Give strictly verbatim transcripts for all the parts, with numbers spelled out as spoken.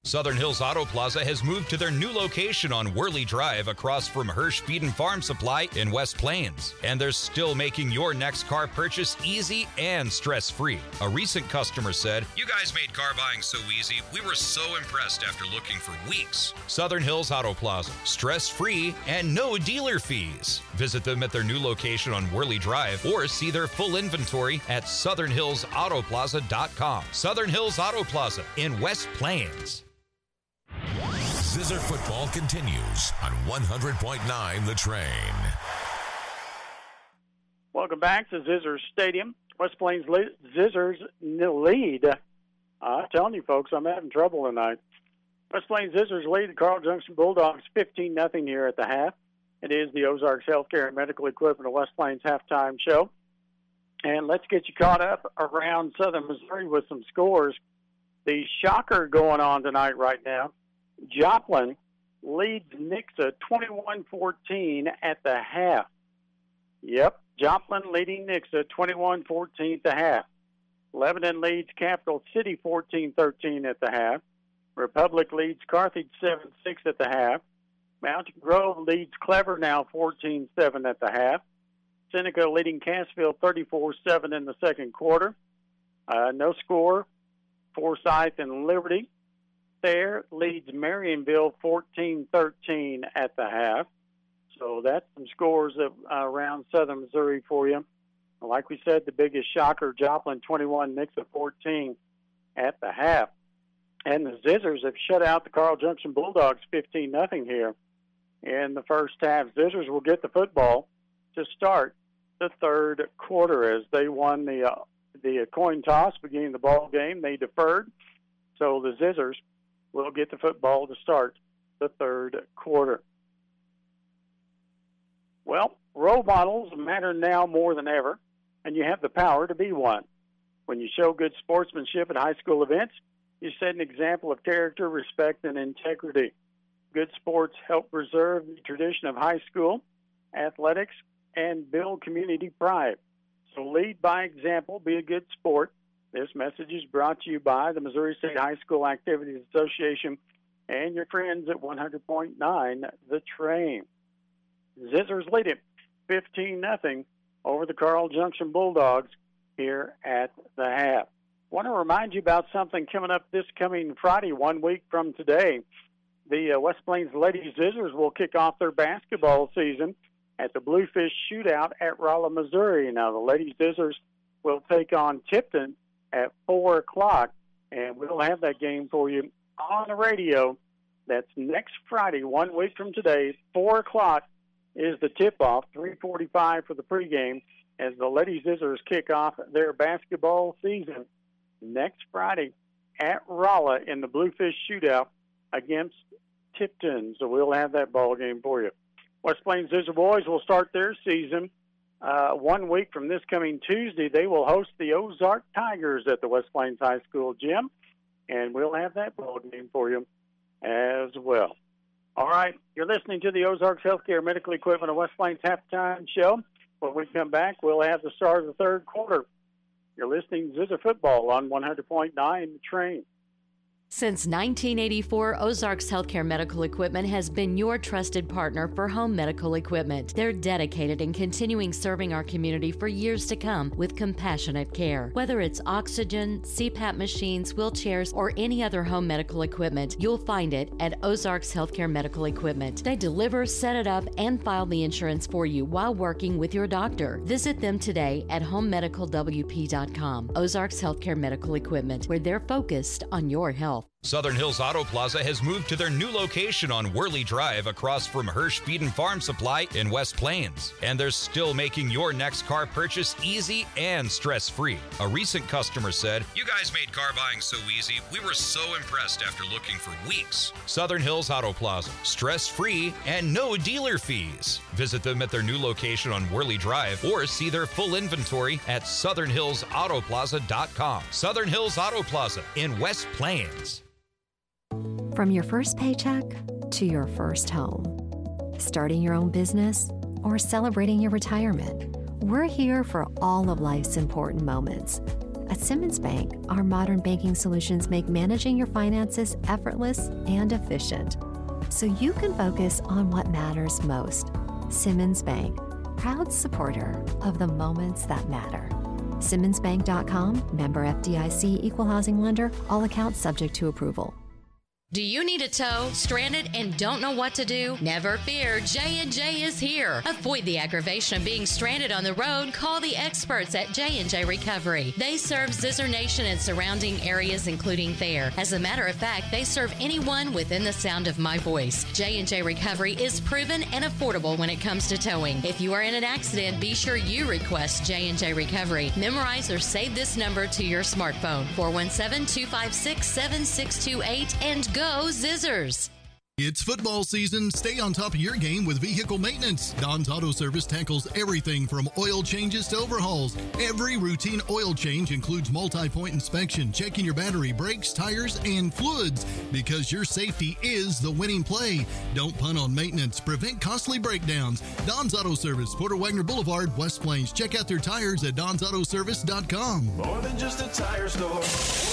Southern Hills Auto Plaza has moved to their new location on Worley Drive across from Hirsch Feed and Farm Supply in West Plains. And they're still making your next car purchase easy and stress-free. A recent customer said, "You guys made car buying so easy. We were so impressed after looking for weeks." Southern Hills Auto Plaza, stress-free and no dealer fees. Visit them at their new location on Worley Drive or see their full inventory at southern hills auto plaza dot com. Southern Hills Auto Plaza in West Plains. Zizzer football continues on one hundred point nine The Train. Welcome back to Zizzer Stadium. West Plains lead, Zizzers lead. Uh, I'm telling you, folks, I'm having trouble tonight. West Plains Zizzers lead the Carl Junction Bulldogs fifteen nothing here at the half. It is the Ozarks Healthcare and Medical Equipment of West Plains halftime show. And let's get you caught up around Southern Missouri with some scores. The shocker going on tonight right now. Joplin leads Nixa twenty-one fourteen at the half. Yep, Joplin leading Nixa twenty-one fourteen at the half. Lebanon leads Capital City fourteen thirteen at the half. Republic leads Carthage seven six at the half. Mountain Grove leads Clever now fourteen seven at the half. Seneca leading Cassville thirty-four seven in the second quarter. Uh, no score, Forsyth and Liberty. Thayer leads Marionville fourteen thirteen at the half. So that's some scores of, uh, around Southern Missouri for you. Like we said, the biggest shocker, Joplin twenty-one, Nixa fourteen at the half. And the Zizzers have shut out the Carl Junction Bulldogs fifteen nothing here in the first half. Zizzers will get the football to start the third quarter as they won the uh, the coin toss beginning the ball game. They deferred, so the Zizzers will get the football to start the third quarter. Well, role models matter now more than ever, and you have the power to be one. When you show good sportsmanship at high school events, you set an example of character, respect, and integrity. Good sports help preserve the tradition of high school athletics and build community pride. So lead by example, be a good sport. This message is brought to you by the Missouri State High School Activities Association and your friends at one hundred point nine The Train. Zizzers lead it fifteen nothing over the Carl Junction Bulldogs here at the half. I want to remind you about something coming up this coming Friday, one week from today. The uh, West Plains Lady Zizzers will kick off their basketball season at the Bluefish Shootout at Rolla, Missouri. Now, the Lady Zizzers will take on Tipton at four o'clock, and we'll have that game for you on the radio. That's next Friday, one week from today. four o'clock is the tip-off, three forty-five for the pregame, as the Lady Zizzers kick off their basketball season next Friday at Rolla in the Bluefish Shootout against Tipton. So we'll have that ball game for you. West Plains Zizzer Boys will start their season uh, one week from this coming Tuesday. They will host the Ozark Tigers at the West Plains High School gym, and we'll have that ball game for you as well. All right, you're listening to the Ozarks Healthcare Medical Equipment of West Plains halftime show. When we come back, we'll have the start of the third quarter. You're listening to Zizzer Football on one hundred point nine The Train. Since nineteen eighty-four, Ozarks Healthcare Medical Equipment has been your trusted partner for home medical equipment. They're dedicated in continuing serving our community for years to come with compassionate care. Whether it's oxygen, C PAP machines, wheelchairs, or any other home medical equipment, you'll find it at Ozarks Healthcare Medical Equipment. They deliver, set it up, and file the insurance for you while working with your doctor. Visit them today at home medical w p dot com. Ozarks Healthcare Medical Equipment, where they're focused on your health. Southern Hills Auto Plaza has moved to their new location on Worley Drive across from Hirsch Feed and Farm Supply in West Plains. And they're still making your next car purchase easy and stress-free. A recent customer said, "You guys made car buying so easy. We were so impressed after looking for weeks." Southern Hills Auto Plaza, stress-free and no dealer fees. Visit them at their new location on Worley Drive or see their full inventory at southern hills auto plaza dot com. Southern Hills Auto Plaza in West Plains. From your first paycheck to your first home, starting your own business, or celebrating your retirement, we're here for all of life's important moments. At Simmons Bank, our modern banking solutions make managing your finances effortless and efficient, so you can focus on what matters most. Simmons Bank, proud supporter of the moments that matter. Simmons Bank dot com, member F D I C, equal housing lender, all accounts subject to approval. Do you need a tow, stranded, and don't know what to do? Never fear, J and J is here. Avoid the aggravation of being stranded on the road. Call the experts at J and J Recovery. They serve Zizzer Nation and surrounding areas, including Thayer. As a matter of fact, they serve anyone within the sound of my voice. J and J Recovery is proven and affordable when it comes to towing. If you are in an accident, be sure you request J and J Recovery. Memorize or save this number to your smartphone, four one seven, two five six, seven six two eight, and go. Go Zizzers. It's football season. Stay on top of your game with vehicle maintenance. Don's Auto Service tackles everything from oil changes to overhauls. Every routine oil change includes multi-point inspection, checking your battery, brakes, tires, and fluids, because your safety is the winning play. Don't punt on maintenance. Prevent costly breakdowns. Don's Auto Service, Porter Wagner Boulevard, West Plains. Check out their tires at dons auto service dot com. More than just a tire store.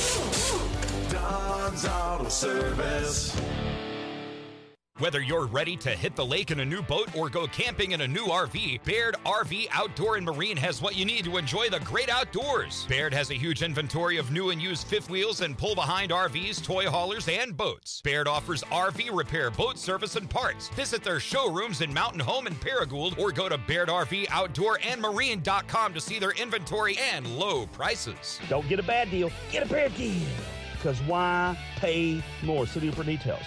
Don's Auto Service. Whether you're ready to hit the lake in a new boat or go camping in a new R V, Baird R V Outdoor and Marine has what you need to enjoy the great outdoors. Baird has a huge inventory of new and used fifth wheels and pull-behind R Vs, toy haulers, and boats. Baird offers R V repair, boat service, and parts. Visit their showrooms in Mountain Home and Paragould or go to Baird R V Outdoor and Marine dot com to see their inventory and low prices. Don't get a bad deal, get a Baird deal. Because why pay more? City for details.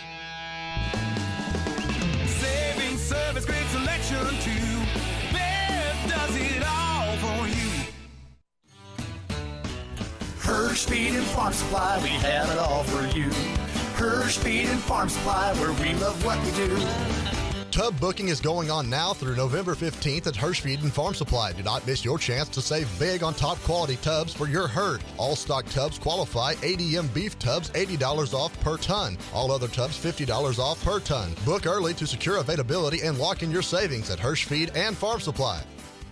Saving service, great selection too. Baird does it all for you. Hirsch Feed and Farm Supply, we have it all for you. Hirsch Feed and Farm Supply, where we love what we do. Tub booking is going on now through November fifteenth at Hirsch Feed and Farm Supply. Do not miss your chance to save big on top quality tubs for your herd. All stock tubs qualify. A D M beef tubs, eighty dollars off per ton. All other tubs, fifty dollars off per ton. Book early to secure availability and lock in your savings at Hirsch Feed and Farm Supply.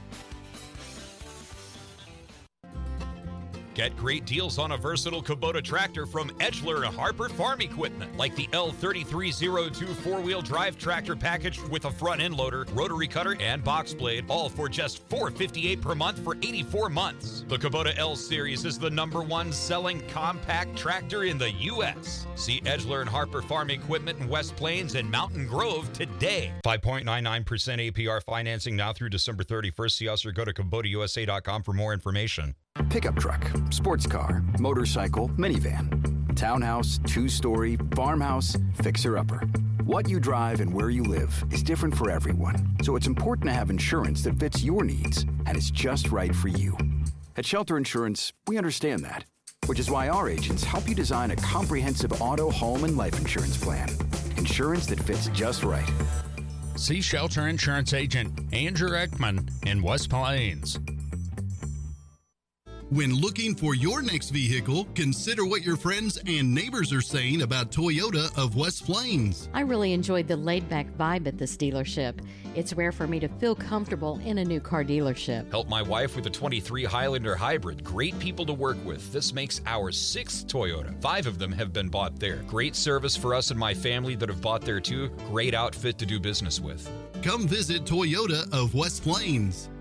Get great deals on a versatile Kubota tractor from Edgeler and Harper Farm Equipment, like the L thirty-three oh two four-wheel drive tractor package with a front end loader, rotary cutter, and box blade, all for just four hundred fifty-eight dollars per month for eighty-four months. The Kubota L Series is the number one selling compact tractor in the U S See Edgeler and Harper Farm Equipment in West Plains and Mountain Grove today. five point nine nine percent A P R financing now through December thirty-first. See us or go to Kubota U S A dot com for more information. Pickup truck, sports car, motorcycle, minivan, townhouse, two-story, farmhouse, fixer-upper. What you drive and where you live is different for everyone, so it's important to have insurance that fits your needs and is just right for you. At Shelter Insurance, we understand that, which is why our agents help you design a comprehensive auto, home, and life insurance plan. Insurance that fits just right. See Shelter Insurance agent Andrew Ekman in West Plains. When looking for your next vehicle, consider what your friends and neighbors are saying about Toyota of West Plains. I really enjoyed the laid-back vibe at this dealership. It's rare for me to feel comfortable in a new car dealership. Help my wife with a twenty-three Highlander Hybrid. Great people to work with. This makes our sixth Toyota. Five of them have been bought there. Great service for us and my family that have bought there too. Great outfit to do business with. Come visit Toyota of West Plains.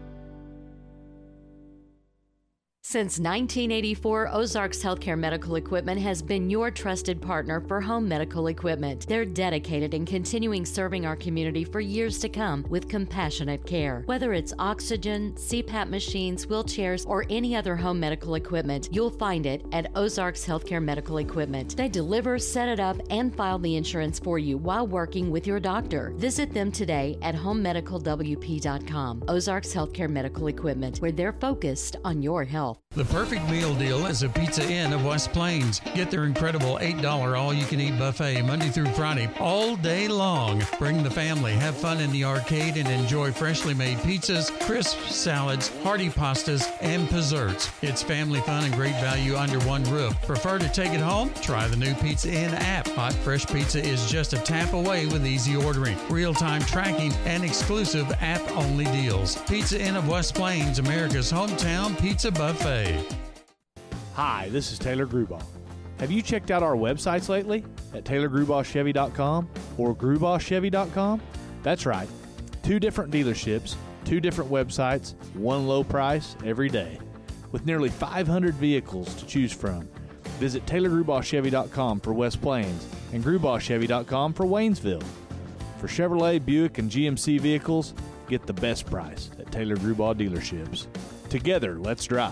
Since nineteen eighty-four, Ozarks Healthcare Medical Equipment has been your trusted partner for home medical equipment. They're dedicated in continuing serving our community for years to come with compassionate care. Whether it's oxygen, C PAP machines, wheelchairs, or any other home medical equipment, you'll find it at Ozarks Healthcare Medical Equipment. They deliver, set it up, and file the insurance for you while working with your doctor. Visit them today at home medical w p dot com. Ozarks Healthcare Medical Equipment, where they're focused on your health. The perfect meal deal is a Pizza Inn of West Plains. Get their incredible eight dollars all-you-can-eat buffet Monday through Friday, all day long. Bring the family, have fun in the arcade, and enjoy freshly made pizzas, crisp salads, hearty pastas, and desserts. It's family fun and great value under one roof. Prefer to take it home? Try the new Pizza Inn app. Hot, fresh pizza is just a tap away with easy ordering, real-time tracking, and exclusive app-only deals. Pizza Inn of West Plains, America's hometown pizza buffet. Hi, this is Taylor Grubaugh. Have you checked out our websites lately at taylor grubaugh chevy dot com or grubaugh chevy dot com? That's right. Two different dealerships, two different websites, one low price every day. With nearly five hundred vehicles to choose from, visit taylor grubaugh chevy dot com for West Plains and grubaugh chevy dot com for Waynesville. For Chevrolet, Buick, and G M C vehicles, get the best price at Taylor Grubaugh dealerships. Together, let's drive.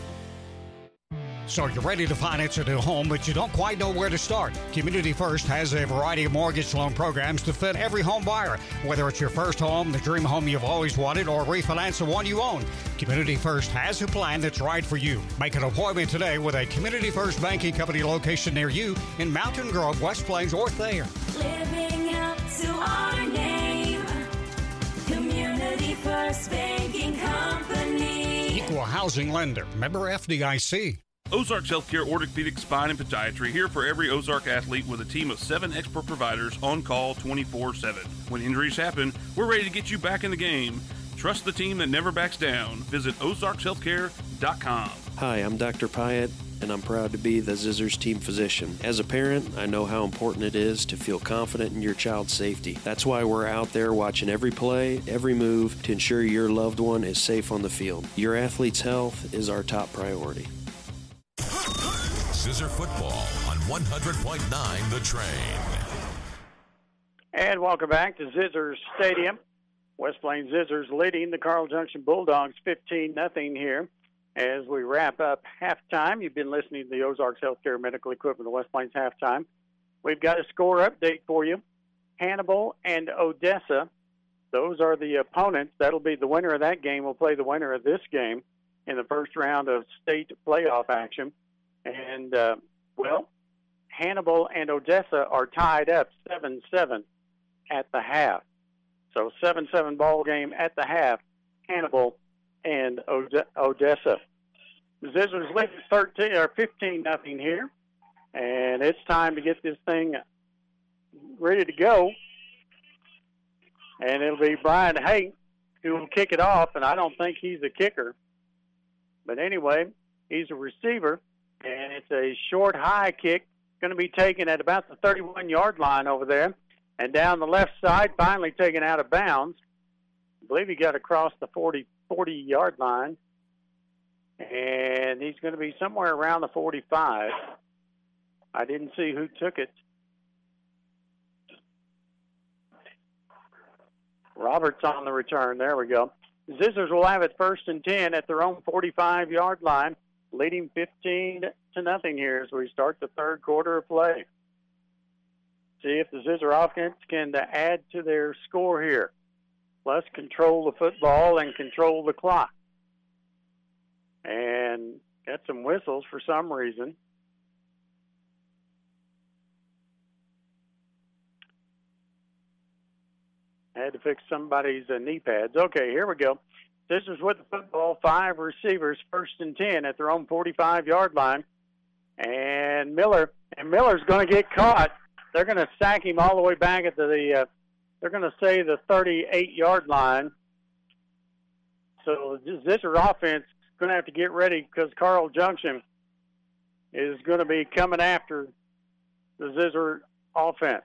So you're ready to finance a new home, but you don't quite know where to start. Community First has a variety of mortgage loan programs to fit every home buyer. Whether it's your first home, the dream home you've always wanted, or refinance the one you own, Community First has a plan that's right for you. Make an appointment today with a Community First Banking Company location near you in Mountain Grove, West Plains, or Thayer. Living up to our name, Community First Banking Company. Equal housing lender, member F D I C. Ozarks Healthcare Orthopedic Spine and Podiatry, here for every Ozark athlete with a team of seven expert providers on call twenty-four seven. When injuries happen, we're ready to get you back in the game. Trust the team that never backs down. Visit ozarks healthcare dot com. Hi, I'm Doctor Pyatt, and I'm proud to be the Zizzers team physician. As a parent, I know how important it is to feel confident in your child's safety. That's why we're out there watching every play, every move to ensure your loved one is safe on the field. Your athlete's health is our top priority. Zizzer Football on one hundred point nine The Train. And welcome back to Zizzers Stadium. West Plains Zizzers leading the Carl Junction Bulldogs fifteen nothing here. As we wrap up halftime, you've been listening to the Ozarks Healthcare Medical Equipment of West Plains halftime. We've got a score update for you. Hannibal and Odessa, those are the opponents. That'll be the winner of that game. We'll play the winner of this game in the first round of state playoff action. And, uh, well, Hannibal and Odessa are tied up seven seven at the half. So seven seven ball game at the half, Hannibal and Ode- Odessa. The Zizzers lead thirteen or fifteen nothing here, and it's time to get this thing ready to go. And it'll be Brian Haight who will kick it off, and I don't think he's a kicker. But anyway, he's a receiver. And it's a short, high kick, going to be taken at about the thirty-one-yard line over there. And down the left side, finally taken out of bounds. I believe he got across the forty-yard line. And he's going to be somewhere around the forty-five. I didn't see who took it. Roberts on the return. There we go. Zizzers will have it first and ten at their own forty-five-yard line, leading fifteen to nothing here as we start the third quarter of play. See if the Zizzer offense can add to their score here. Plus control the football and control the clock. And got some whistles for some reason. I had to fix somebody's uh, knee pads. Okay, here we go. Zizzers with the football, five receivers, first and ten at their own forty-five-yard line. And Miller, and Miller's going to get caught. They're going to sack him all the way back at the, uh, they're going to say the thirty-eight-yard line. So the Zizzer offense is going to have to get ready because Carl Junction is going to be coming after the Zizzer offense.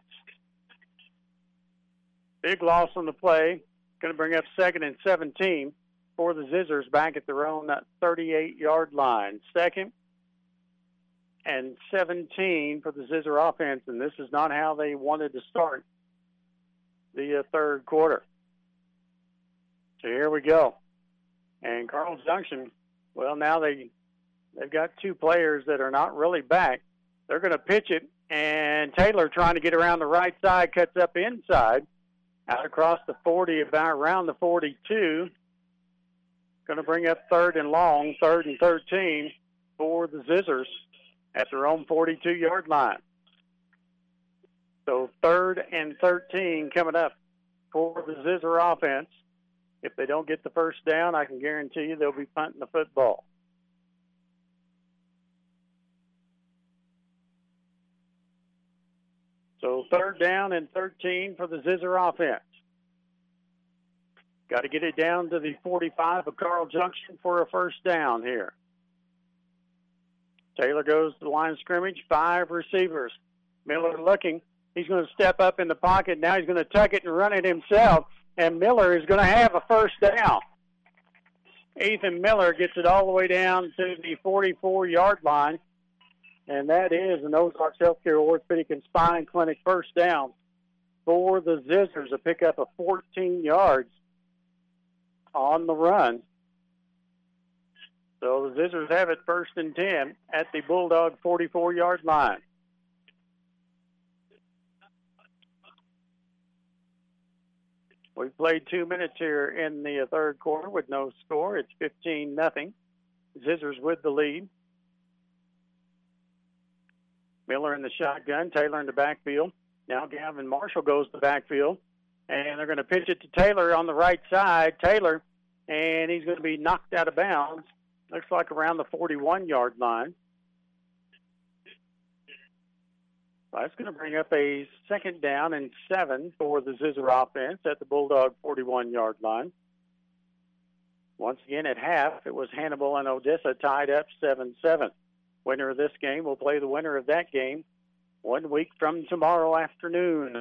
Big loss on the play. Going to bring up second and seventeen for the Zizzers back at their own thirty-eight-yard line. Second and seventeen for the Zizzer offense, and this is not how they wanted to start the uh, third quarter. So here we go. And Carl Junction, well, now they, they've got two players that are not really back. They're going to pitch it, and Taylor trying to get around the right side, cuts up inside. Out across the forty, about around the forty-two. Going to bring up third and long, third and thirteen for the Zizzers at their own forty-two-yard line. So third and thirteen coming up for the Zizzer offense. If they don't get the first down, I can guarantee you they'll be punting the football. So third down and thirteen for the Zizzer offense. Got to get it down to the forty-five of Carl Junction for a first down here. Taylor goes to the line of scrimmage, five receivers. Miller looking. He's going to step up in the pocket. Now he's going to tuck it and run it himself, and Miller is going to have a first down. Ethan Miller gets it all the way down to the forty-four-yard line, and that is an Ozarks Healthcare Orthopedic and Spine Clinic first down for the Zizzers, a pickup of fourteen yards on the run. So the Zizzers have it first and ten at the Bulldog forty-four-yard line. We've played two minutes here in the third quarter with no score. It's fifteen nothing. Zizzers with the lead. Miller in the shotgun, Taylor in the backfield. Now Gavin Marshall goes to the backfield, and they're going to pitch it to Taylor on the right side. Taylor, and he's going to be knocked out of bounds. Looks like around the forty-one-yard line. That's going to bring up a second down and seven for the Zizzer offense at the Bulldog forty-one-yard line. Once again, at half, it was Hannibal and Odessa tied up seven seven. Winner of this game will play the winner of that game one week from tomorrow afternoon.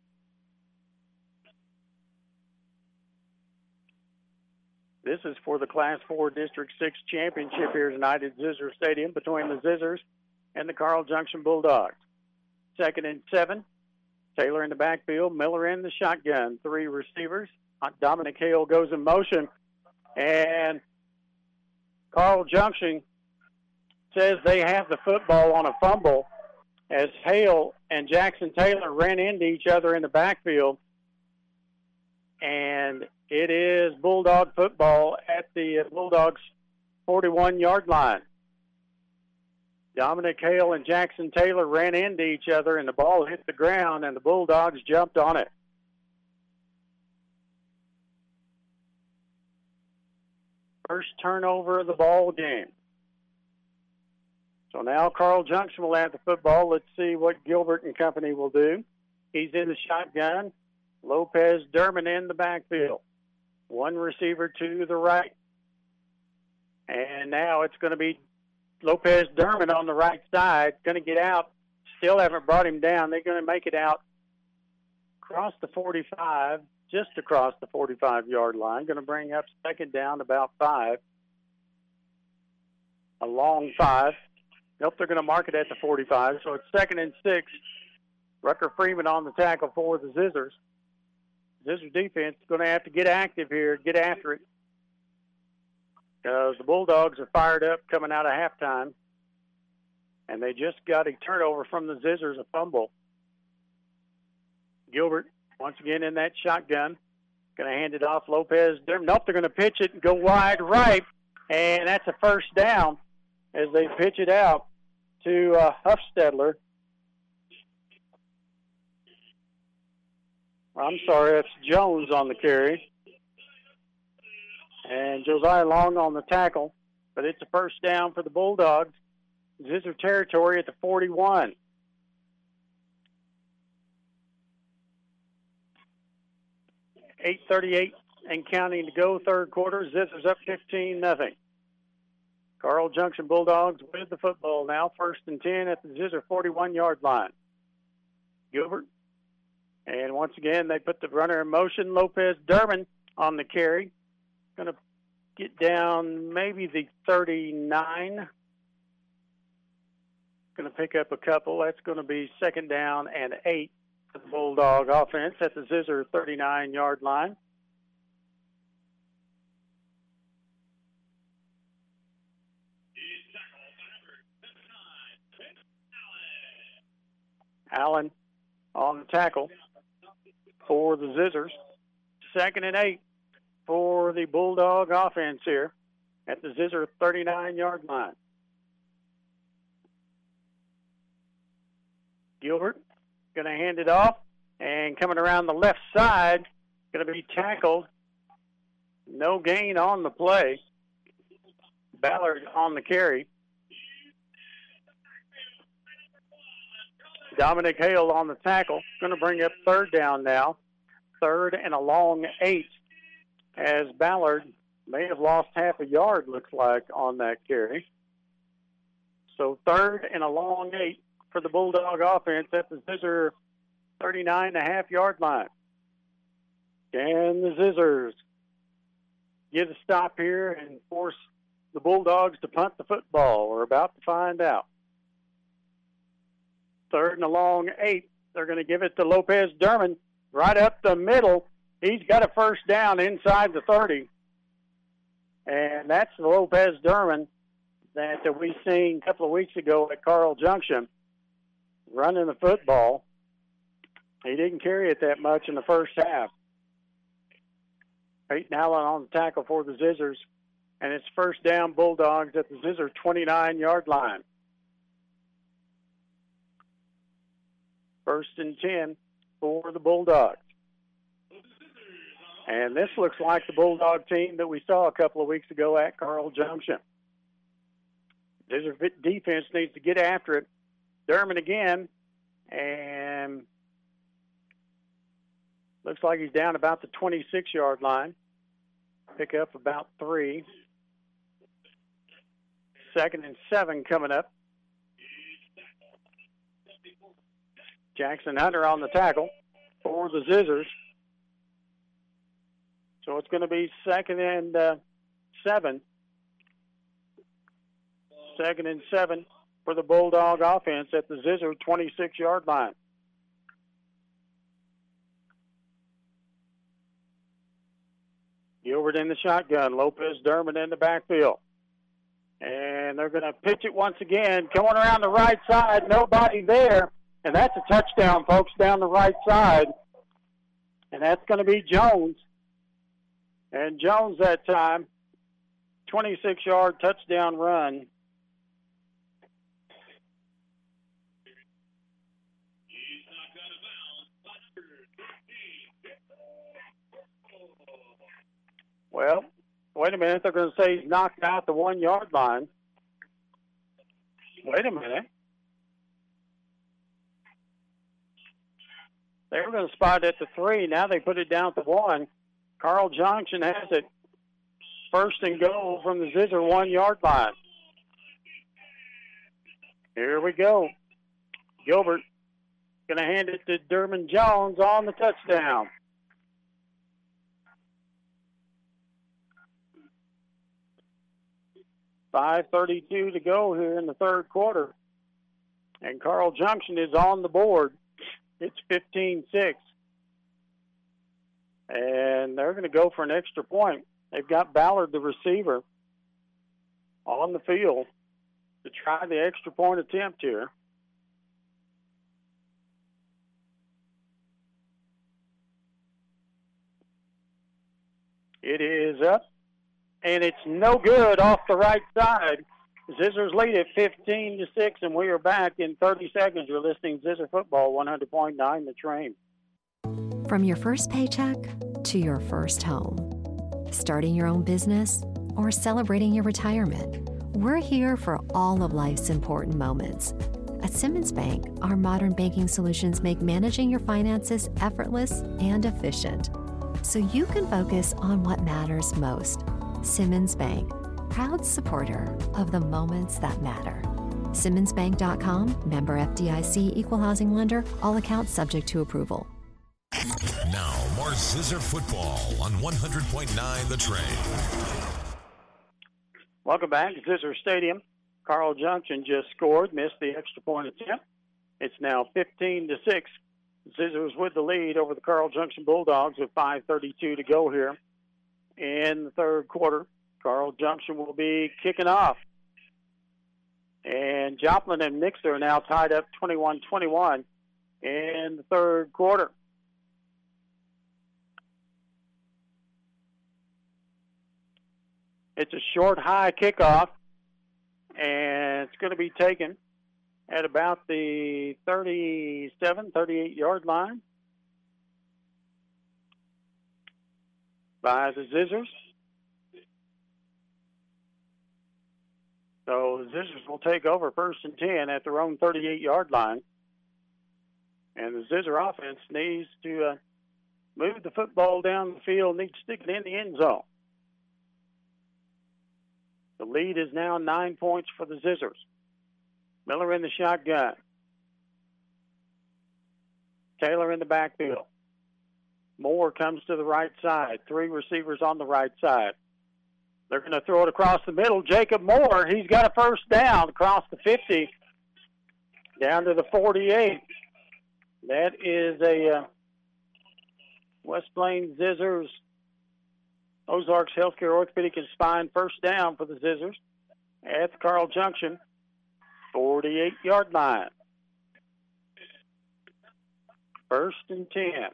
This is for the Class four District six championship here tonight at Zizzer Stadium between the Zizzers and the Carl Junction Bulldogs. Second and seven. Taylor in the backfield. Miller in the shotgun. Three receivers. Dominic Hale goes in motion. And Carl Junction says they have the football on a fumble as Hale and Jackson Taylor ran into each other in the backfield. And it is Bulldog football at the Bulldogs forty-one-yard line. Dominic Hale and Jackson Taylor ran into each other, and the ball hit the ground, and the Bulldogs jumped on it. First turnover of the ball game. So now Carl Junction will have the football. Let's see what Gilbert and company will do. He's in the shotgun. Lopez Derman in the backfield. One receiver to the right. And now it's going to be Lopez Derman on the right side, going to get out. Still haven't brought him down. They're going to make it out across the forty-five, just across the forty-five-yard line. Going to bring up second down about five. A long five. Nope, they're going to mark it at the forty-five. So it's second and six. Rucker Freeman on the tackle for the Zizzers. Zizzer defense is going to have to get active here, get after it. Because the Bulldogs are fired up coming out of halftime. And they just got a turnover from the Zizzers, a fumble. Gilbert, once again in that shotgun. Going to hand it off Lopez. Nope, they're going to pitch it and go wide right. And that's a first down as they pitch it out to uh, Huffstedler. I'm sorry, that's Jones on the carry. And Josiah Long on the tackle. But it's a first down for the Bulldogs. Zizzer territory at the forty-one. eight thirty-eight and counting to go, third quarter. Zizzer's up fifteen nothing. Carl Junction Bulldogs with the football now. First and ten at the Zizzer forty-one-yard line. Gilbert. And once again, they put the runner in motion. Lopez Derman on the carry. Going to get down maybe the thirty-nine. Going to pick up a couple. That's going to be second down and eight for the Bulldog offense at the Zizzer thirty-nine-yard line. Allen on the tackle for the Zizzers. Second and eight for the Bulldog offense here at the Zizzer thirty-nine-yard line. Gilbert going to hand it off, and coming around the left side, going to be tackled. No gain on the play. Ballard on the carry. Dominic Hale on the tackle. Going to bring up third down now. Third and a long eight, as Ballard may have lost half a yard, looks like, on that carry. So third and a long eight for the Bulldog offense at the Scissor thirty-nine and a half yard line. Can the Scissors get a stop here and force the Bulldogs to punt the football? We're about to find out. Third and a long eight. They're going to give it to Lopez Derman right up the middle. He's got a first down inside the thirty. And that's the Lopez Derman that, that we seen a couple of weeks ago at Carl Junction running the football. He didn't carry it that much in the first half. Peyton Allen on the tackle for the Scissors. And it's first down Bulldogs at the Scissor twenty-nine yard line. First and ten for the Bulldogs. And this looks like the Bulldog team that we saw a couple of weeks ago at Carl Junction. Scissor defense needs to get after it. Derman again. And looks like he's down about the twenty-six yard line. Pick up about three. Second and seven coming up. Jackson Hunter on the tackle for the Scissors. So it's going to be second and uh, seven. Second and seven for the Bulldog offense at the Scissor twenty-six yard line. Gilbert in the shotgun. Lopez Derman in the backfield. And they're going to pitch it once again. Going around the right side. Nobody there. And that's a touchdown, folks, down the right side. And that's going to be Jones. And Jones that time, twenty-six yard touchdown run. Well, wait a minute. They're going to say he's knocked out the one yard line. Wait a minute. They were going to spot it at the three. Now they put it down at the one. Carl Junction has it. First and goal from the Scissor one yard line. Here we go. Gilbert going to hand it to Derman Jones on the touchdown. five thirty-two to go here in the third quarter. And Carl Junction is on the board. It's fifteen six. And they're going to go for an extra point. They've got Ballard, the receiver, on the field to try the extra point attempt here. It is up, and it's no good off the right side. Scissors lead at fifteen to six, and we are back in thirty seconds. You're listening to Scissor Football, one hundred point nine The Train. From your first paycheck to your first home, starting your own business or celebrating your retirement, we're here for all of life's important moments. At Simmons Bank, our modern banking solutions make managing your finances effortless and efficient, so you can focus on what matters most. Simmons Bank, proud supporter of the moments that matter. Simmons Bank dot com, member F D I C, equal housing lender, all accounts subject to approval. Now, more Scissor Football on one hundred point nine The Train. Welcome back to Scissor Stadium. Carl Junction just scored, missed the extra point attempt. It's now fifteen to six. Scissors with the lead over the Carl Junction Bulldogs with five thirty-two to go here in the third quarter. Carl Junction will be kicking off. And Joplin and Nixter are now tied up twenty-one twenty-one in the third quarter. It's a short, high kickoff, and it's going to be taken at about the thirty-seven, thirty-eight yard line by the Scissors. So the Scissors will take over first and ten at their own thirty-eight yard line. And the Scissor offense needs to uh, move the football down the field, needs to stick it in the end zone. The lead is now nine points for the Scissors. Miller in the shotgun. Taylor in the backfield. Moore comes to the right side. Three receivers on the right side. They're going to throw it across the middle. Jacob Moore, he's got a first down across the fifty, down to the forty-eight. That is a uh, West Plains Zizzers, Ozarks Healthcare Orthopedic and Spine first down for the Zizzers at the Carl Junction forty-eight-yard line. First and ten.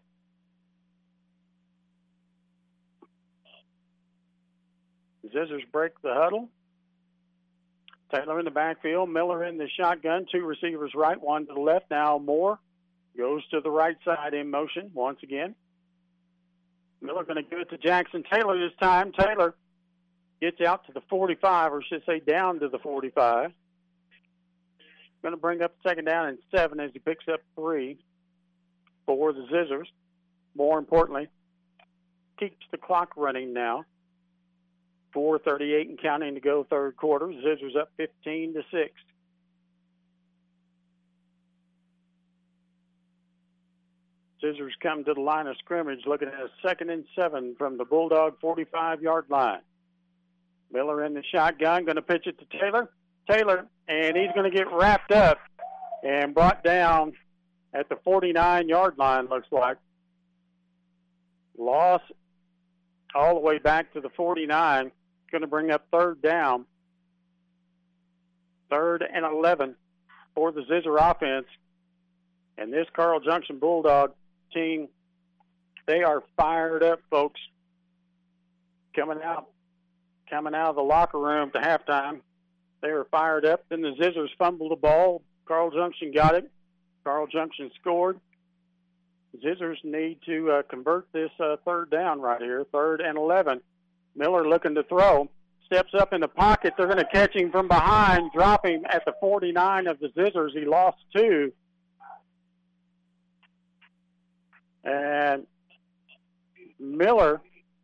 Zizzers break the huddle. Taylor in the backfield. Miller in the shotgun. Two receivers right, one to the left. Now Moore goes to the right side in motion once again. Miller going to give it to Jackson Taylor this time. Taylor gets out to the forty-five, or should say down to the forty-five. Going to bring up second down and seven as he picks up three for the Zizzers. More importantly, keeps the clock running now. four thirty-eight and counting to go third quarter. Zizzers up fifteen to six. Zizzers come to the line of scrimmage looking at a second and seven from the Bulldog forty-five-yard line. Miller in the shotgun, going to pitch it to Taylor. Taylor, and he's going to get wrapped up and brought down at the forty-nine-yard line, looks like. Loss all the way back to the forty-nine. Going to bring up third down. Third and eleven for the Zizzer offense. And this Carl Junction Bulldog team, they are fired up, folks. Coming out, coming out of the locker room to halftime, they were fired up. Then the Zizzers fumbled the ball. Carl Junction got it. Carl Junction scored. Zizzers need to uh, convert this uh, third down right here, third and eleven. Miller looking to throw. Steps up in the pocket. They're going to catch him from behind, drop him at the forty-nine of the Zizzers. He lost two. And Miller,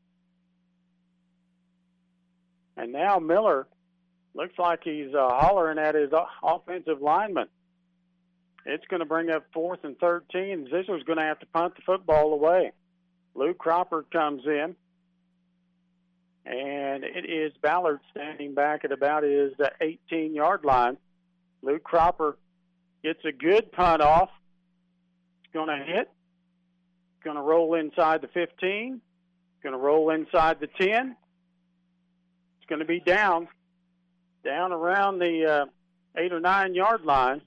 and now Miller looks like he's uh, hollering at his uh, offensive lineman. It's going to bring up fourth and thirteen. Zizzer's going to have to punt the football away. Luke Cropper comes in, and it is Ballard standing back at about his eighteen-yard line. Luke Cropper gets a good punt off. It's going to hit. It's going to roll inside the fifteen. It's going to roll inside the ten. It's going to be down, down around the uh, eight or nine-yard line.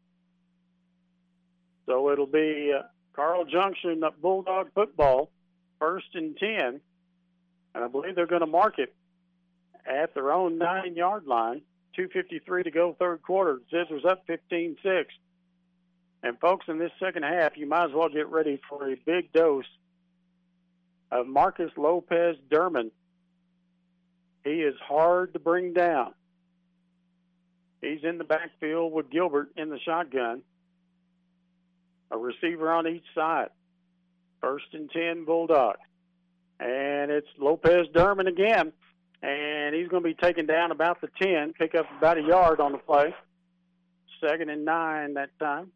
So it'll be uh, Carl Junction Bulldog football, first and ten. And I believe they're going to mark it at their own nine-yard line. two fifty-three to go third quarter. Zizzers up fifteen six. And, folks, in this second half, you might as well get ready for a big dose of Marcus Lopez Derman. He is hard to bring down. He's in the backfield with Gilbert in the shotgun. A receiver on each side. First and ten, Bulldogs. And it's Lopez Derman again. And he's going to be taken down about the ten, pick up about a yard on the play. Second and nine that time.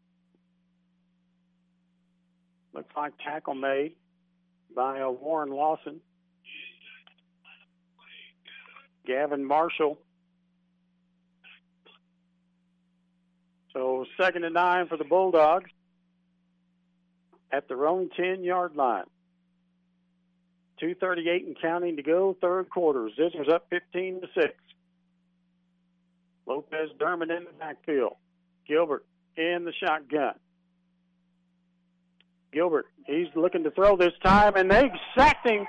Looks like tackle made by uh, Warren Lawson. Gavin Marshall. So second and nine for the Bulldogs at their own ten-yard line. two thirty-eight and counting to go, third quarter. Zizzers up fifteen to six. Lopez Derman in the backfield. Gilbert in the shotgun. Gilbert, he's looking to throw this time, and they've sacked him.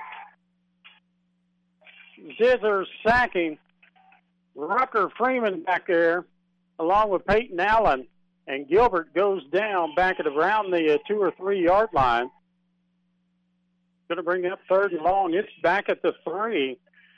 Zizzers sacking Rucker Freeman back there, along with Peyton Allen. And Gilbert goes down back at around the uh, two or three yard line. Going to bring up third and long. It's back at the three.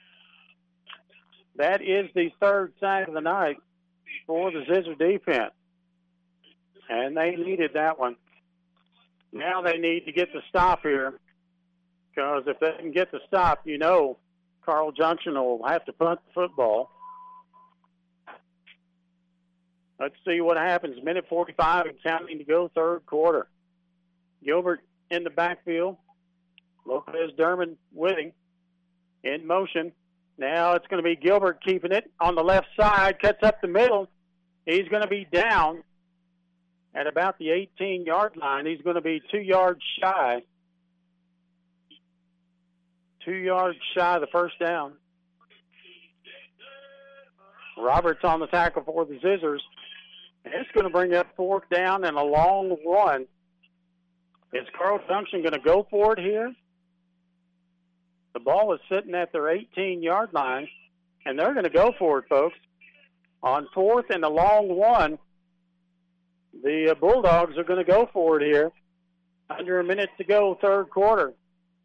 That is the third sack of the night for the Zizzer defense. And they needed that one. Now they need to get the stop here, because if they can get the stop, you know Carl Junction will have to punt the football. Let's see what happens. Minute forty-five and counting to go, third quarter. Gilbert in the backfield. Lopez Derman with him. In motion. Now it's going to be Gilbert keeping it on the left side. Cuts up the middle. He's going to be down at about the eighteen-yard line. He's going to be two yards shy. Two yards shy of the first down. Roberts on the tackle for the Zizzers. And it's going to bring up fourth down and a long run. Is Carl Junction going to go for it here? The ball is sitting at their eighteen-yard line, and they're going to go for it, folks. On fourth and a long one, the uh, Bulldogs are going to go for it here. Under a minute to go, third quarter.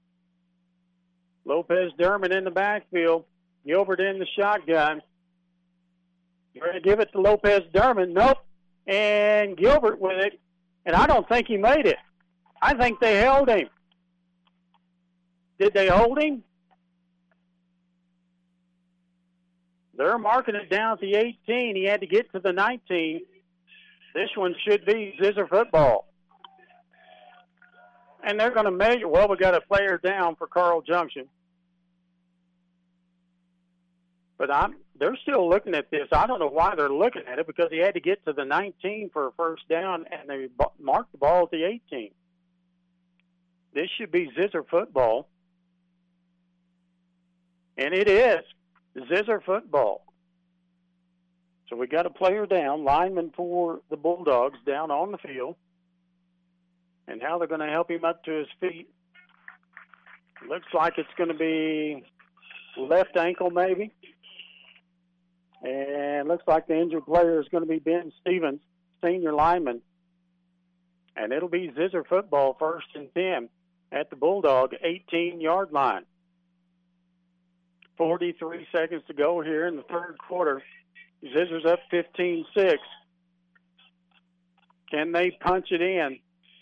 Lopez Derman in the backfield. Gilbert in the shotgun. You're going to give it to Lopez Derman. Nope. And Gilbert with it. And I don't think he made it. I think they held him. Did they hold him? They're marking it down at the eighteen. He had to get to the nineteen. This one should be Zizzer football. And they're going to measure. Well, we got a player down for Carl Junction. But I'm, they're still looking at this. I don't know why they're looking at it, because he had to get to the nineteen for a first down, and they marked the ball at the eighteen. This should be Zizzer football. And it is Zizzer football. So we got a player down, lineman for the Bulldogs down on the field. And now they're going to help him up to his feet. Looks like it's going to be left ankle maybe. And looks like the injured player is going to be Ben Stevens, senior lineman. And it'll be Zizzer football, first and ten at the Bulldog eighteen-yard line. forty-three seconds to go here in the third quarter. Zizzer's up fifteen six. Can they punch it in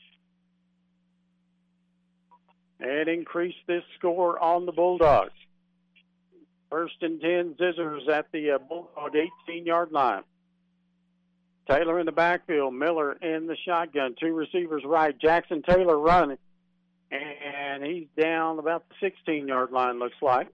and increase this score on the Bulldogs? First and ten, Zizzers at the uh, Bulldog eighteen-yard line. Taylor in the backfield, Miller in the shotgun. Two receivers right. Jackson Taylor running. And he's down about the sixteen-yard line, looks like.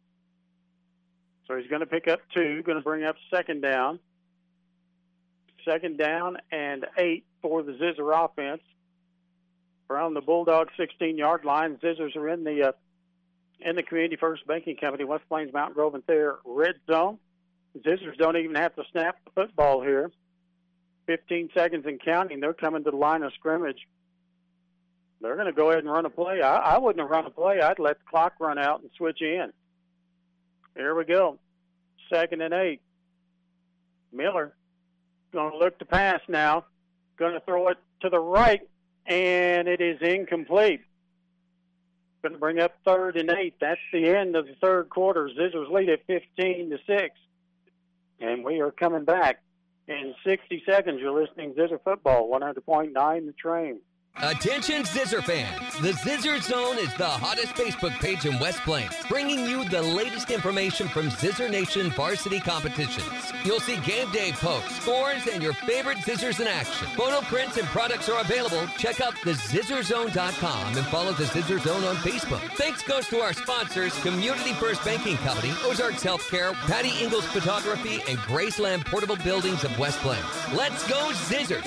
So he's going to pick up two, going to bring up second down. Second down and eight for the Zizzer offense. From the Bulldog sixteen-yard line, Zizzers are in the uh, in the Community First Banking Company, West Plains, Mountain Grove, and Thayer red zone. Zizzers don't even have to snap the football here. fifteen seconds and counting. They're coming to the line of scrimmage. They're going to go ahead and run a play. I, I wouldn't have run a play. I'd let the clock run out and switch in. Here we go. Second and eight. Miller going to look to pass now. Going to throw it to the right, and it is incomplete. Going to bring up third and eight. That's the end of the third quarter. Zizzers lead at fifteen to six. And we are coming back in sixty seconds. You're listening to Zizzer Football, one hundred point nine The Train. Attention Zizzer fans, the Zizzer Zone is the hottest Facebook page in West Plains, bringing you the latest information from Zizzer Nation varsity competitions. You'll see game day posts, scores, and your favorite Zizzers in action. Photo prints and products are available. Check out the zizzer zone dot com and follow the Zizzer Zone on Facebook. Thanks goes to our sponsors, Community First Banking Company, Ozarks Healthcare, Patty Ingalls Photography, and Graceland Portable Buildings of West Plains. Let's go Zizzers!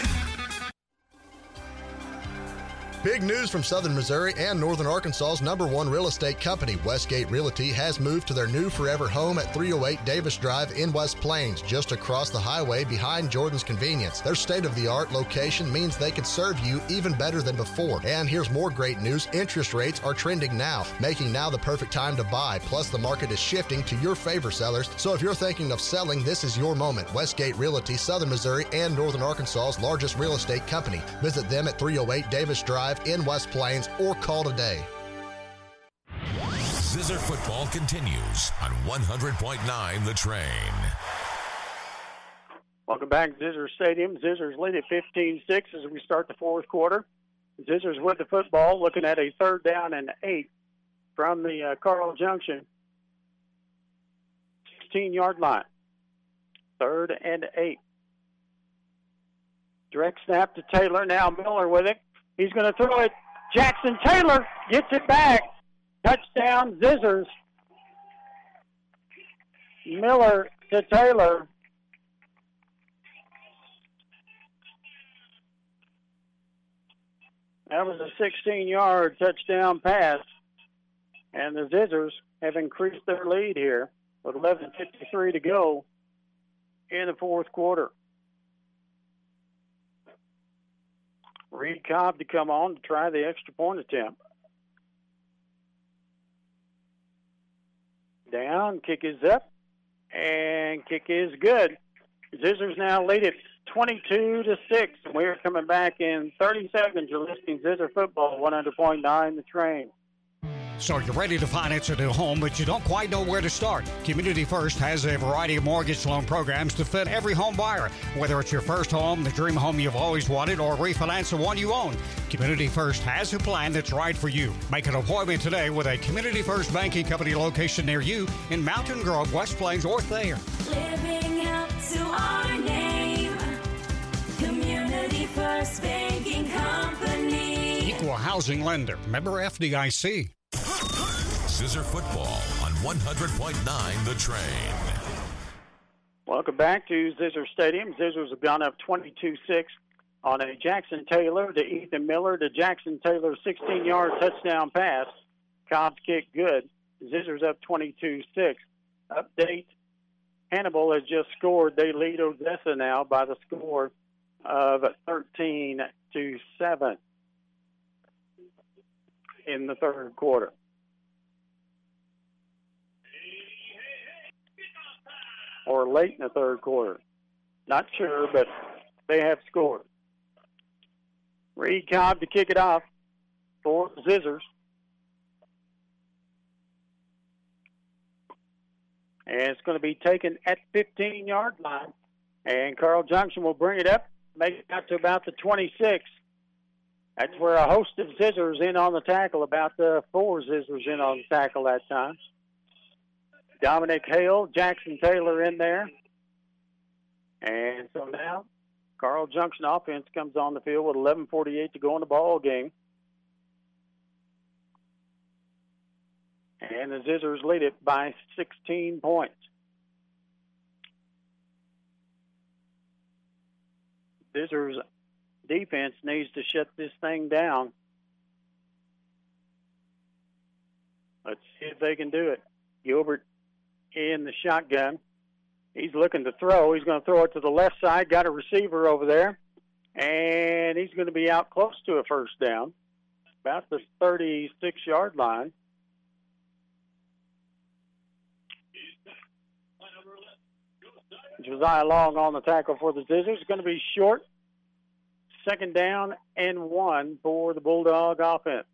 Big news from Southern Missouri and Northern Arkansas's number one real estate company, Westgate Realty, has moved to their new forever home at three oh eight Davis Drive in West Plains, just across the highway behind Jordan's Convenience. Their state-of-the-art location means they can serve you even better than before. And here's more great news. Interest rates are trending now, making now the perfect time to buy. Plus, the market is shifting to your favor, sellers. So if you're thinking of selling, this is your moment. Westgate Realty, Southern Missouri and Northern Arkansas's largest real estate company. Visit them at three oh eight Davis Drive in West Plains or call today. Zizzer football continues on one hundred point nine The Train. Welcome back to Zizzer Stadium. Zizzers lead at fifteen six as we start the fourth quarter. Zizzers with the football, looking at a third down and eight from the uh, Carl Junction sixteen-yard line. Third and eight. Direct snap to Taylor. Now Miller with it. He's going to throw it. Jackson Taylor gets it back. Touchdown, Zizzers. Miller to Taylor. That was a sixteen-yard touchdown pass. And the Zizzers have increased their lead here with eleven fifty-three to go in the fourth quarter. Reed Cobb to come on to try the extra point attempt. Down, kick is up, and kick is good. Zizzers now lead it twenty-two to six. We're coming back in thirty seconds. You're listening to Zizzer Football, one hundred point nine The Train. So you're ready to finance a new home, but you don't quite know where to start. Community First has a variety of mortgage loan programs to fit every home buyer. Whether it's your first home, the dream home you've always wanted, or refinance the one you own, Community First has a plan that's right for you. Make an appointment today with a Community First Banking Company location near you in Mountain Grove, West Plains, or Thayer. Living up to our name. Community First Banking Company. Equal housing lender. Member F D I C. Zizzer Football on one hundred point nine The Train. Welcome back to Zizzer Stadium. Zizzers have gone up twenty-two six on a Jackson Taylor to Ethan Miller to Jackson Taylor sixteen-yard touchdown pass. Cobb's kick good. Zizzers up twenty-two six. Update, Hannibal has just scored. They lead Odessa now by the score of thirteen to seven in the third quarter. Or late in the third quarter. Not sure, but they have scored. Reed Cobb to kick it off for Zizzers. And it's going to be taken at fifteen-yard line. And Carl Junction will bring it up, make it out to about the twenty-six. That's where a host of Zizzers in on the tackle, about the four Zizzers in on the tackle that time. Dominic Hale, Jackson Taylor in there. And so now Carl Junction offense comes on the field with eleven forty-eight to go in the ball game. And the Zizzers lead it by sixteen points. Zizzers defense needs to shut this thing down. Let's see if they can do it. Gilbert in the shotgun. He's looking to throw. He's going to throw it to the left side. Got a receiver over there. And he's going to be out close to a first down. About the thirty-six-yard line. Josiah Long on the tackle for the Zizzers. It's going to be short. Second down and one for the Bulldog offense.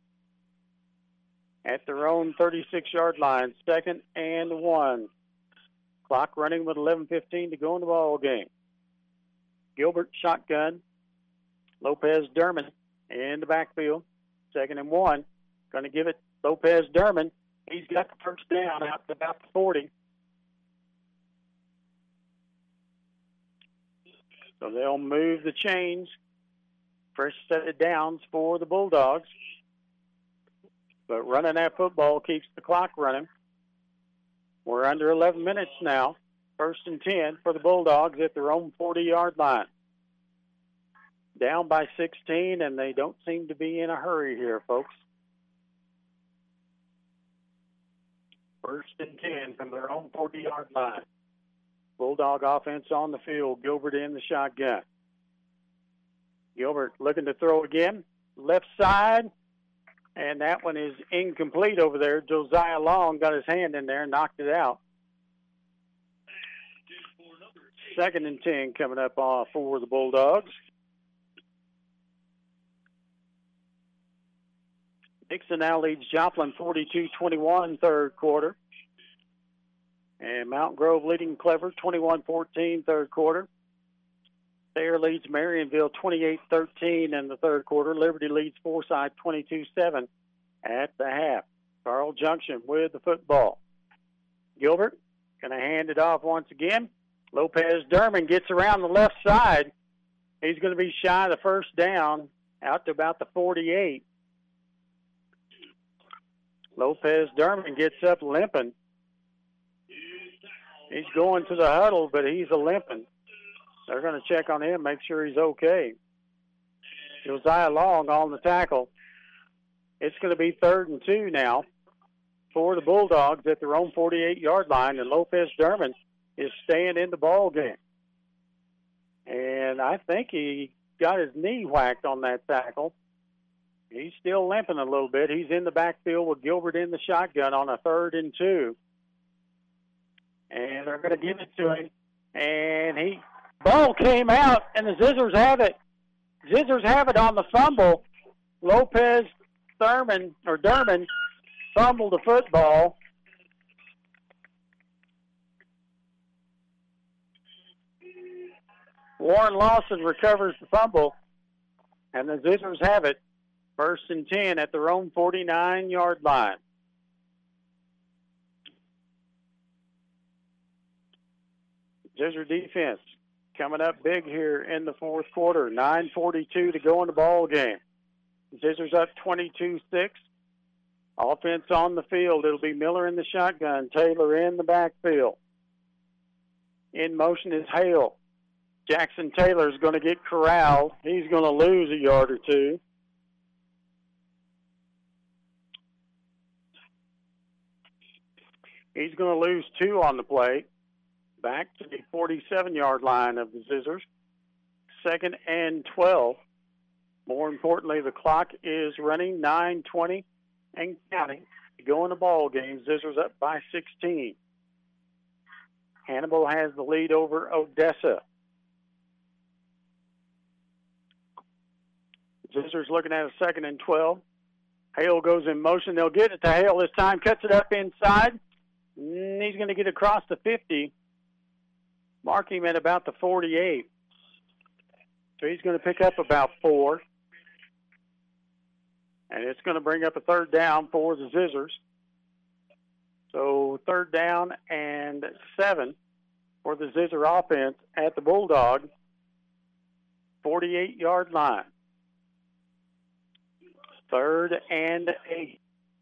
At their own thirty-six-yard line, second and one. Clock running with eleven fifteen to go in the ball game. Gilbert shotgun. Lopez Derman in the backfield. Second and one. Going to give it Lopez Derman. He's got the first down out to about the forty. So they'll move the chains. Fresh set of downs for the Bulldogs. But running that football keeps the clock running. We're under eleven minutes now. First and ten for the Bulldogs at their own forty-yard line. Down by sixteen, and they don't seem to be in a hurry here, folks. First and ten from their own forty-yard line. Bulldog offense on the field. Gilbert in the shotgun. Gilbert looking to throw again. Left side. And that one is incomplete over there. Josiah Long got his hand in there and knocked it out. Second and ten coming up uh, for the Bulldogs. Dixon now leads Joplin forty-two twenty-one third quarter. And Mountain Grove leading Clever twenty-one fourteen third quarter. Thayer leads Marionville twenty-eight thirteen in the third quarter. Liberty leads Forsyth twenty-two seven at the half. Carl Junction with the football. Gilbert going to hand it off once again. Lopez Derman gets around the left side He's going to be shy of the first down, out to about the forty-eight. Lopez Derman gets up limping. He's going to the huddle, but he's a limping. They're going to check on him, make sure he's okay. Josiah Long on the tackle. It's going to be third and two now for the Bulldogs at their own forty-eight-yard line, and Lopez Derman is staying in the ball game. And I think he got his knee whacked on that tackle. He's still limping a little bit. He's in the backfield with Gilbert in the shotgun on a third and two. And they're going to give it to him. And he, ball came out, and the Zizzers have it. Zizzers have it on the fumble. Lopez Thurman, or Derman, fumbled the football. Warren Lawson recovers the fumble, and the Zizzers have it. First and ten at their own forty-nine-yard line. Zizzer defense coming up big here in the fourth quarter. nine forty-two to go in the ball game. Zizzers up twenty-two six. Offense on the field. It'll be Miller in the shotgun. Taylor in the backfield. In motion is Hale. Jackson Taylor's going to get corralled. He's going to lose a yard or two. He's going to lose two on the play. Back to the forty-seven-yard line of the Zizzers. Second and twelve. More importantly, the clock is running, nine twenty and counting to go in the ball game. Zizzers up by sixteen. Hannibal has the lead over Odessa. Zizzers looking at a second and twelve. Hale goes in motion. They'll get it to Hale this time. Cuts it up inside. And he's going to get across the fifty. Mark him at about the forty-eight. So he's going to pick up about four. And it's going to bring up a third down for the Zizzers. So third down and seven for the Zizzer offense at the Bulldog forty-eight-yard line. Third and eight.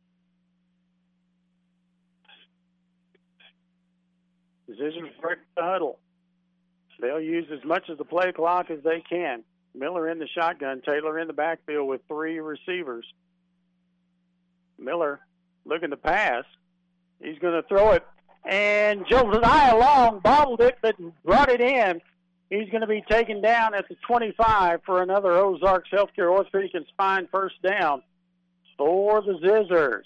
Zizzers break the huddle. They'll use as much of the play clock as they can. Miller in the shotgun. Taylor in the backfield with three receivers. Miller looking to pass. He's going to throw it. And Josiah Long bobbled it but brought it in. He's going to be taken down at the twenty-five for another Ozarks Healthcare Orthopedic and Spine first down for the Zizzers.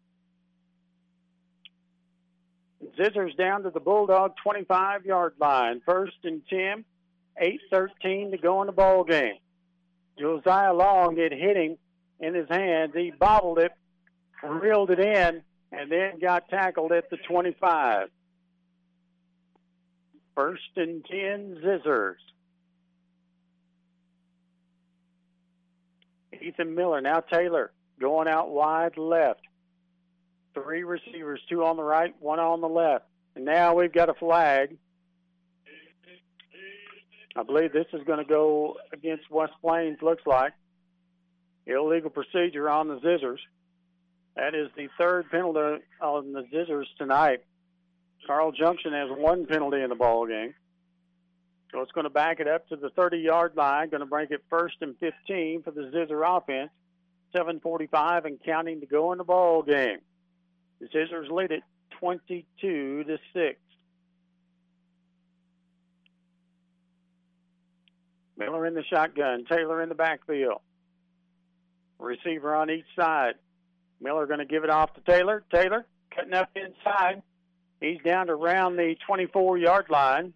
Zizzers down to the Bulldog twenty-five-yard line. First and ten, eight thirteen to go in the ball game. Josiah Long had hit him in his hands. He bobbled it, reeled it in, and then got tackled at the twenty-five. First and ten, Zizzers. Ethan Miller, now Taylor, going out wide left. Three receivers, two on the right, one on the left. And now we've got a flag. I believe this is going to go against West Plains, looks like. Illegal procedure on the Zizzers. That is the third penalty on the Zizzers tonight. Carl Junction has one penalty in the ball game. So it's going to back it up to the thirty-yard line. Going to break it first and fifteen for the Zizzer offense. seven forty-five and counting to go in the ball game. The Zizzers lead it twenty-two to six. Miller in the shotgun. Taylor in the backfield. Receiver on each side. Miller going to give it off to Taylor. Taylor cutting up inside. He's down to around the twenty-four-yard line.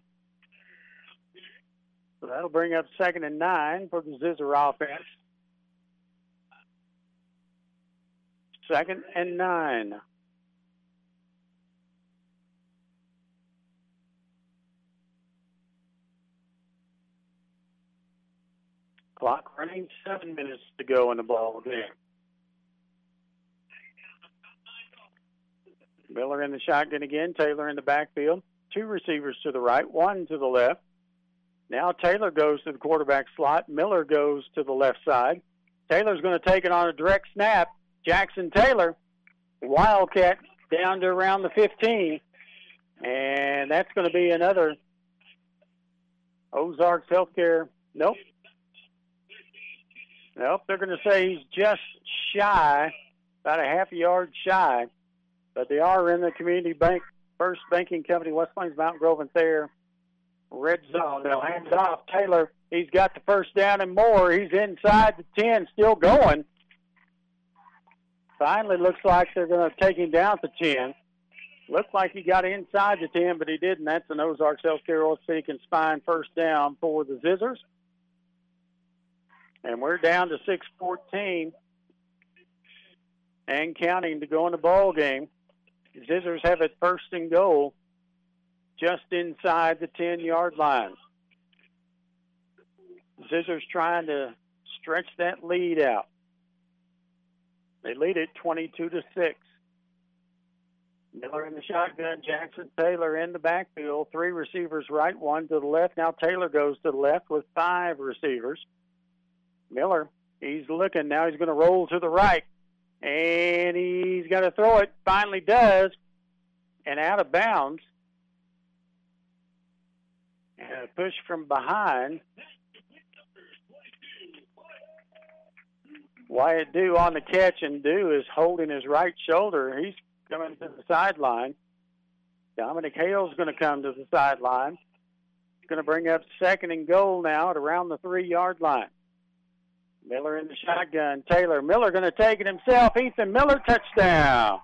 So that'll bring up second and nine for the Zizzer offense. Second and nine. Clock running, seven minutes to go in the ball game. Miller in the shotgun again. Taylor in the backfield. Two receivers to the right, one to the left. Now Taylor goes to the quarterback slot. Miller goes to the left side. Taylor's going to take it on a direct snap. Jackson Taylor, Wildcat, down to around the fifteen. And that's going to be another Ozarks Healthcare. Nope. Nope, they're going to say he's just shy, about a half a yard shy. But they are in the Community Bank, First Banking Company, West Plains, Mountain Grove, and Thayer red zone. They'll hand it off. Taylor, he's got the first down and more. He's inside the ten, still going. Finally looks like they're going to take him down to ten. Looked like he got inside the ten, but he didn't. That's an Ozarks Healthcare Orthopedic and Spine first down for the Zizzers. And we're down to six fourteen and counting to go in the ball game. Zizzers have it first and goal just inside the ten-yard line. Zizzers trying to stretch that lead out. They lead it twenty-two to six. Miller in the shotgun, Jackson Taylor in the backfield. Three receivers right, one to the left. Now Taylor goes to the left with five receivers. Miller, he's looking. Now he's going to roll to the right. And he's got to throw it. Finally does. And out of bounds. And a push from behind. Wyatt Dew on the catch, and Dew is holding his right shoulder. He's coming to the sideline. Dominic Hale's going to come to the sideline. He's going to bring up second and goal now at around the three-yard line. Miller in the shotgun. Taylor. Miller going to take it himself. Ethan Miller, touchdown.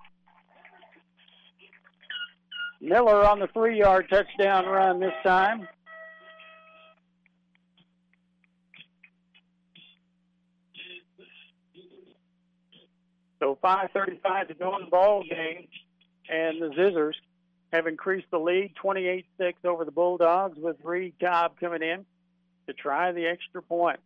Miller on the three-yard touchdown run this time. So five thirty-five to go in the ball game, and the Zizzers have increased the lead twenty-eight six over the Bulldogs with Reed Cobb coming in to try the extra point.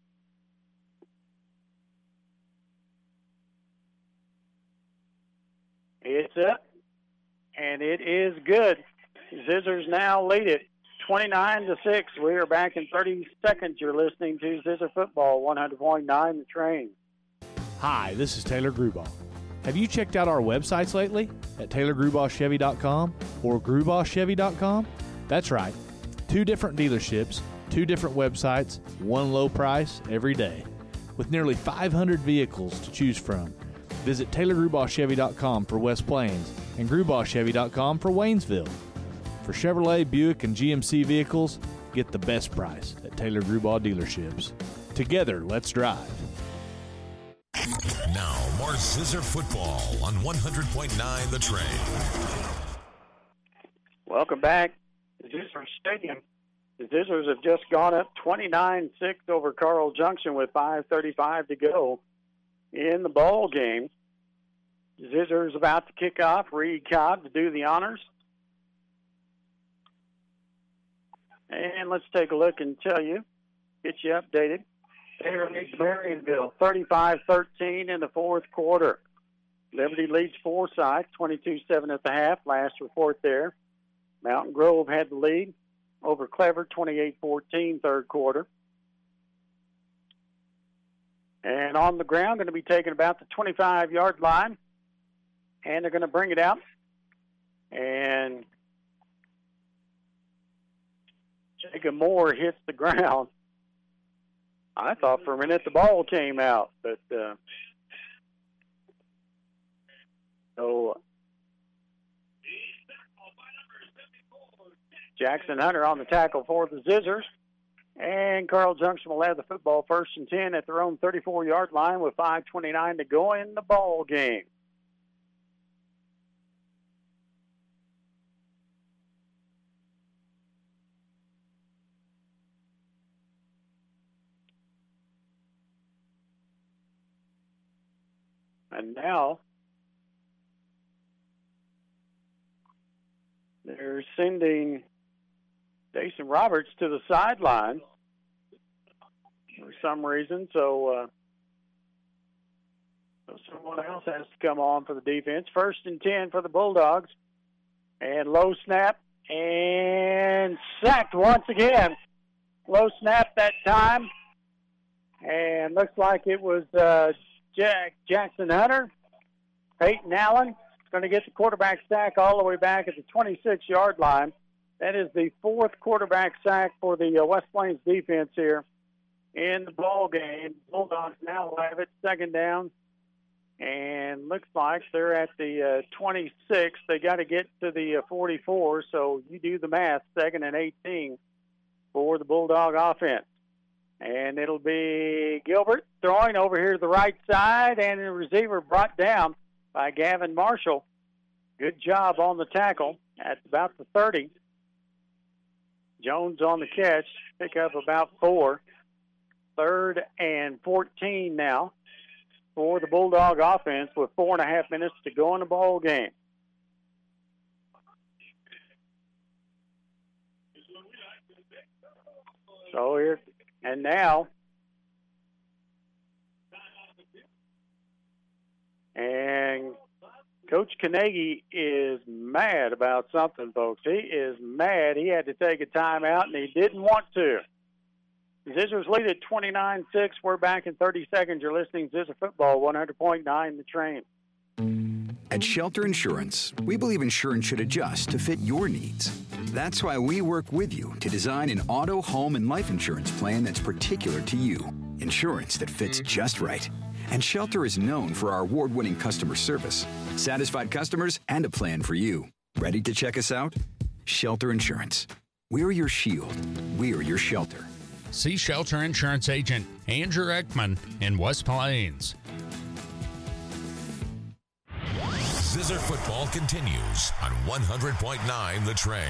It's up, and it is good. Zizzers now lead it twenty-nine to six. We are back in thirty seconds. You're listening to Zizzer Football, one hundred point nine The Train. Hi, this is Taylor Grubaugh. Have you checked out our websites lately at Taylor Grubaugh Chevy dot com or Grubaugh Chevy dot com? That's right. Two different dealerships, two different websites, one low price every day. With nearly five hundred vehicles to choose from, visit Taylor Grubaugh Chevy dot com for West Plains and Grubaugh Chevy dot com for Waynesville. For Chevrolet, Buick, and G M C vehicles, get the best price at Taylor Grubaugh dealerships. Together, let's drive. Now, more Zizzer Football on one hundred point nine The Train. Welcome back to Zizzer Stadium. The Zizzers have just gone up twenty-nine six over Carl Junction with five thirty-five to go in the ball game. Zizzers about to kick off. Reed Cobb to do the honors. And let's take a look and tell you, get you updated. Thayer leads Marysville thirty-five thirteen in the fourth quarter. Liberty leads Forsyth twenty-two seven at the half. Last report there. Mountain Grove had the lead over Clever twenty-eight fourteen third quarter. And on the ground, going to be taking about the twenty-five-yard line. And they're going to bring it out. And Jacob Moore hits the ground. I thought for a minute the ball came out, but uh, so Jackson Hunter on the tackle for the Zizzers, and Carl Junction will have the football first and ten at their own thirty-four-yard line with five twenty-nine to go in the ball game. And now they're sending Jason Roberts to the sideline for some reason. So, uh, so someone else has to come on for the defense. First and ten for the Bulldogs. And low snap and sacked once again. Low snap that time. And looks like it was uh, Jack Jackson Hunter. Peyton Allen going to get the quarterback sack all the way back at the twenty-six-yard line. That is the fourth quarterback sack for the uh, West Plains defense here in the ball game. Bulldogs now have it second down. And looks like they're at the uh, twenty-six. They got to get to the uh, forty-four, so you do the math, second and eighteen for the Bulldog offense. And it'll be Gilbert throwing over here to the right side, and the receiver brought down by Gavin Marshall. Good job on the tackle at about the thirty. Jones on the catch, pick up about four. Third and fourteen now for the Bulldog offense with four and a half minutes to go in the ball game. So here, and now, and Coach Carnegie is mad about something, folks. He is mad. He had to take a timeout, and he didn't want to. Zizzers lead at twenty-nine six. We're back in thirty seconds. You're listening to Zizzer Football, one hundred point nine The Train. At Shelter Insurance, we believe insurance should adjust to fit your needs. That's why we work with you to design an auto, home, and life insurance plan that's particular to you. Insurance that fits just right. And Shelter is known for our award-winning customer service, satisfied customers, and a plan for you. Ready to check us out? Shelter Insurance. We're your shield. We're your shelter. See Shelter Insurance Agent Andrew Ekman in West Plains. Zizzer Football continues on one hundred point nine The Train.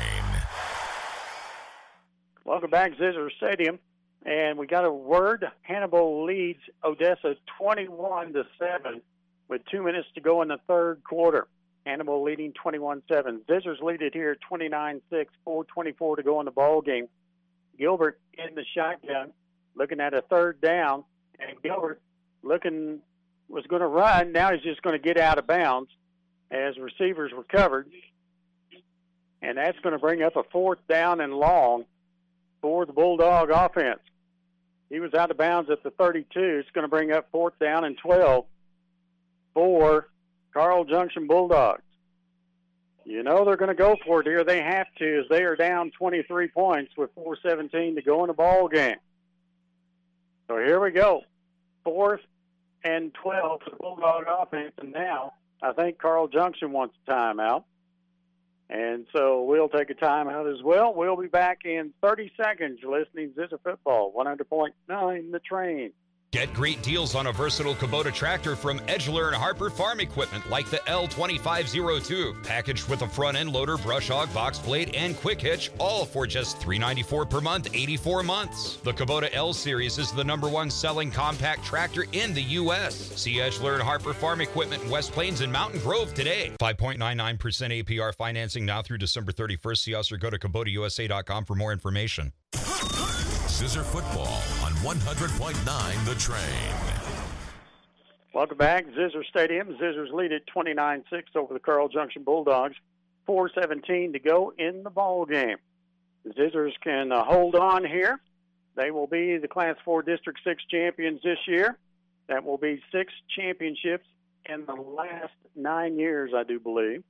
Welcome back, Zizzer Stadium. And we got a word. Hannibal leads Odessa twenty-one to seven with two minutes to go in the third quarter. Hannibal leading twenty-one seven. Zizzers lead it here twenty-nine six, four twenty-four to go in the ball game. Gilbert in the shotgun, looking at a third down, and Gilbert looking was going to run. Now he's just going to get out of bounds as receivers were covered, and that's going to bring up a fourth down and long for the Bulldog offense. He was out of bounds at the thirty-two. It's going to bring up fourth down and twelve for Carl Junction Bulldogs. You know they're going to go for it here. They have to, as they are down twenty-three points with four seventeen to go in the ball game. So here we go. Fourth and twelve for the Bulldog offense. And now I think Carl Junction wants a timeout. And so we'll take a timeout as well. We'll be back in thirty seconds. You're listening to Zizzer Football, one hundred point nine The Train. Get great deals on a versatile Kubota tractor from Edgeler and Harper Farm Equipment, like the L twenty-five oh two, packaged with a front-end loader, brush hog, box blade, and quick hitch, all for just three hundred ninety-four dollars per month, eighty-four months. The Kubota L Series is the number one selling compact tractor in the U S See Edgeler and Harper Farm Equipment in West Plains and Mountain Grove today. five point nine nine percent A P R financing now through December thirty-first. See us or go to Kubota U S A dot com for more information. Zizzer Football on one hundred point nine The Train. Welcome back, Zizzer Stadium. Zizzers lead at twenty-nine six over the Carl Junction Bulldogs. four seventeen to go in the ball game. The Zizzers can uh, hold on here. They will be the Class four District six champions this year. That will be six championships in the last nine years, I do believe.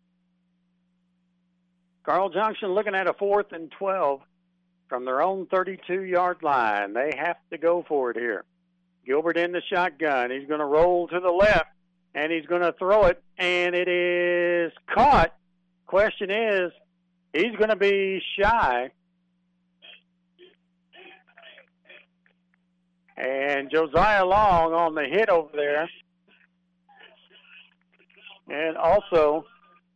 Carl Junction looking at a fourth and twelve. From their own thirty-two-yard line. They have to go for it here. Gilbert in the shotgun. He's going to roll to the left, and he's going to throw it, and it is caught. Question is, he's going to be shy. And Josiah Long on the hit over there. And also,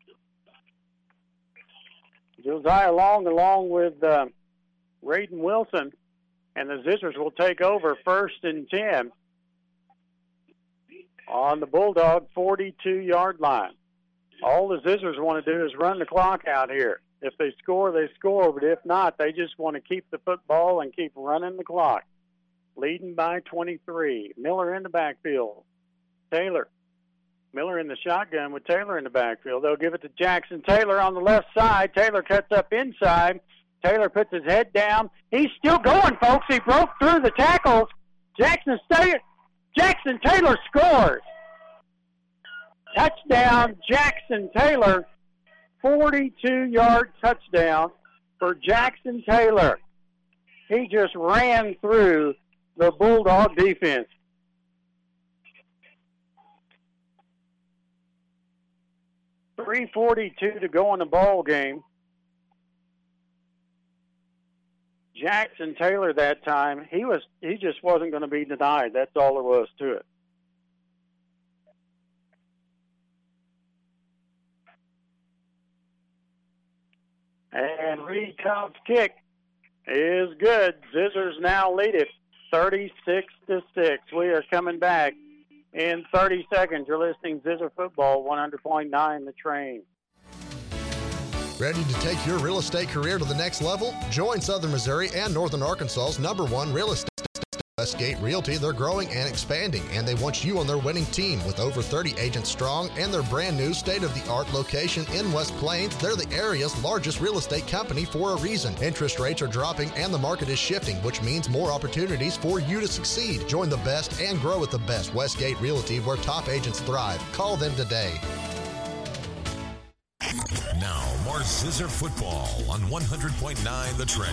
Josiah Long along with... Uh, Raiden Wilson, and the Zizzers will take over first and ten on the Bulldog forty-two-yard line. All the Zizzers want to do is run the clock out here. If they score, they score, but if not, they just want to keep the football and keep running the clock. Leading by twenty-three. Miller in the backfield. Taylor. Miller in the shotgun with Taylor in the backfield. They'll give it to Jackson Taylor on the left side. Taylor cuts up inside. Taylor puts his head down. He's still going, folks. He broke through the tackles. Jackson Taylor, Jackson Taylor scores. Touchdown, Jackson Taylor. forty-two-yard touchdown for Jackson Taylor. He just ran through the Bulldog defense. three forty-two to go in the ball game. Jackson Taylor that time, he was he just wasn't going to be denied. That's all there was to it. And Reed Cobb's kick is good. Zizzers now lead it thirty-six to six. We are coming back in thirty seconds. You're listening to Zizzer Football, one hundred point nine The Train. Ready to take your real estate career to the next level? Join Southern Missouri and Northern Arkansas's number one real estate. Westgate Realty, they're growing and expanding, and they want you on their winning team. With over thirty agents strong and their brand new state-of-the-art location in West Plains, they're the area's largest real estate company for a reason. Interest rates are dropping and the market is shifting, which means more opportunities for you to succeed. Join the best and grow with the best. Westgate Realty, where top agents thrive. Call them today. Now, more Zizzer Football on one hundred point nine The Train.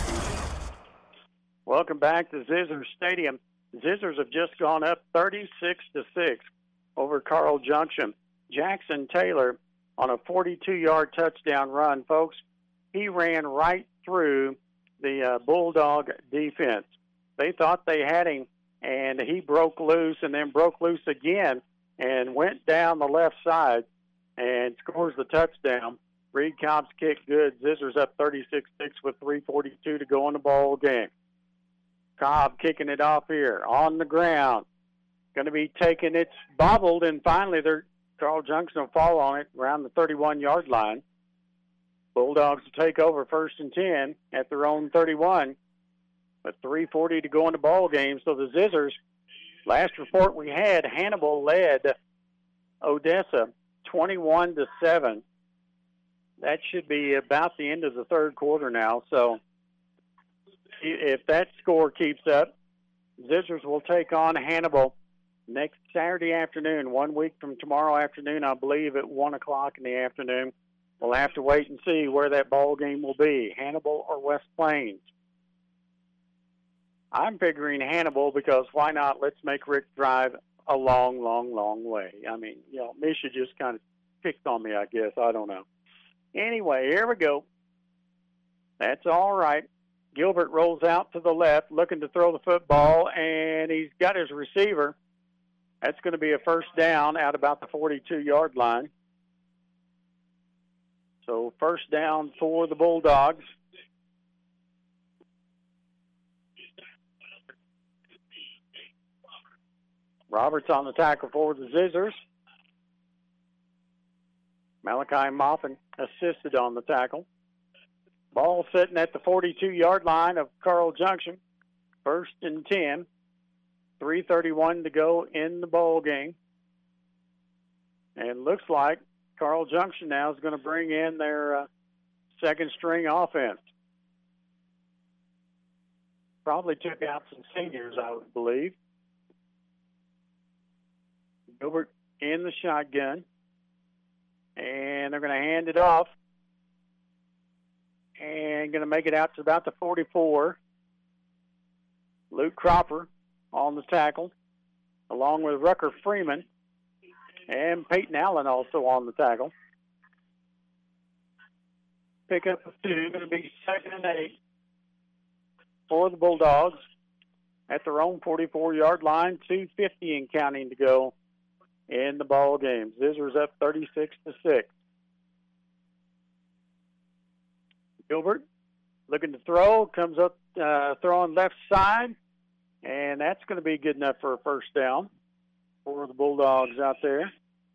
Welcome back to Zizzer Stadium. Zizzers have just gone up thirty-six to six over Carl Junction. Jackson Taylor on a forty-two-yard touchdown run, folks. He ran right through the uh, Bulldog defense. They thought they had him, and he broke loose and then broke loose again and went down the left side and scores the touchdown. Reed Cobb's kick good. Zizzers up thirty-six six with three forty-two to go in the ball game. Cobb kicking it off here on the ground. Going to be taking it bobbled, and finally they're, Carl Junction will fall on it around the thirty-one-yard line. Bulldogs will take over first and ten at their own thirty-one with three forty to go in the ball game. So the Zizzers, last report we had, Hannibal led Odessa twenty-one to seven. That should be about the end of the third quarter now. So if that score keeps up, Zizzers will take on Hannibal next Saturday afternoon, one week from tomorrow afternoon, I believe, at one o'clock in the afternoon. We'll have to wait and see where that ball game will be, Hannibal or West Plains. I'm figuring Hannibal because why not? Let's make Rick drive a long, long, long way. I mean, you know, Misha just kind of picked on me, I guess. I don't know. Anyway, here we go. That's all right. Gilbert rolls out to the left, looking to throw the football, and he's got his receiver. That's going to be a first down out about the forty-two-yard line. So first down for the Bulldogs. Roberts on the tackle for the Zizzers. Malachi Moffin assisted on the tackle. Ball sitting at the forty-two-yard line of Carl Junction. First and ten. three thirty-one to go in the ball game. And looks like Carl Junction now is going to bring in their uh, second-string offense. Probably took out some seniors, I would believe. Gilbert in the shotgun. And they're going to hand it off. And going to make it out to about the forty-four. Luke Cropper on the tackle, along with Rucker Freeman. And Peyton Allen also on the tackle. Pick up a two. Going to be second and eight for the Bulldogs at their own forty-four-yard line. two fifty and counting to go in the ball game. Zizzers up thirty-six to six. Gilbert looking to throw, comes up uh, throwing left side, and that's going to be good enough for a first down for the Bulldogs out there.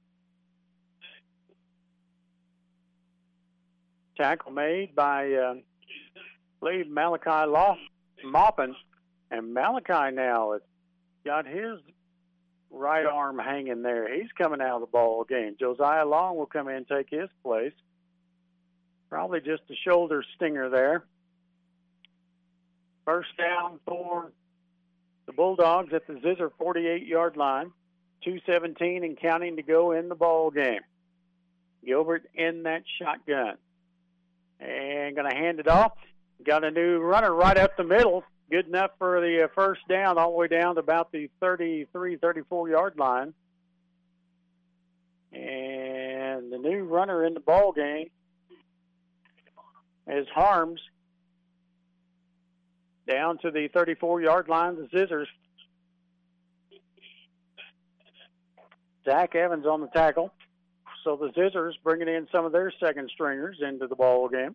Tackle made by, uh, I believe, Malachi Law- Maupin, and Malachi now has got his right arm hanging there. He's coming out of the ball game. Josiah Long will come in and take his place. Probably just a shoulder stinger there. First down for the Bulldogs at the Zizzer forty-eight-yard line. two seventeen and counting to go in the ball game. Gilbert in that shotgun. And going to hand it off. Got a new runner right up the middle. Good enough for the uh, first down all the way down to about the thirty-three, thirty-four-yard line. And the new runner in the ball game is Harms down to the thirty-four-yard line, the Zizzers. Zach Evans on the tackle. So the Zizzers bringing in some of their second stringers into the ball game.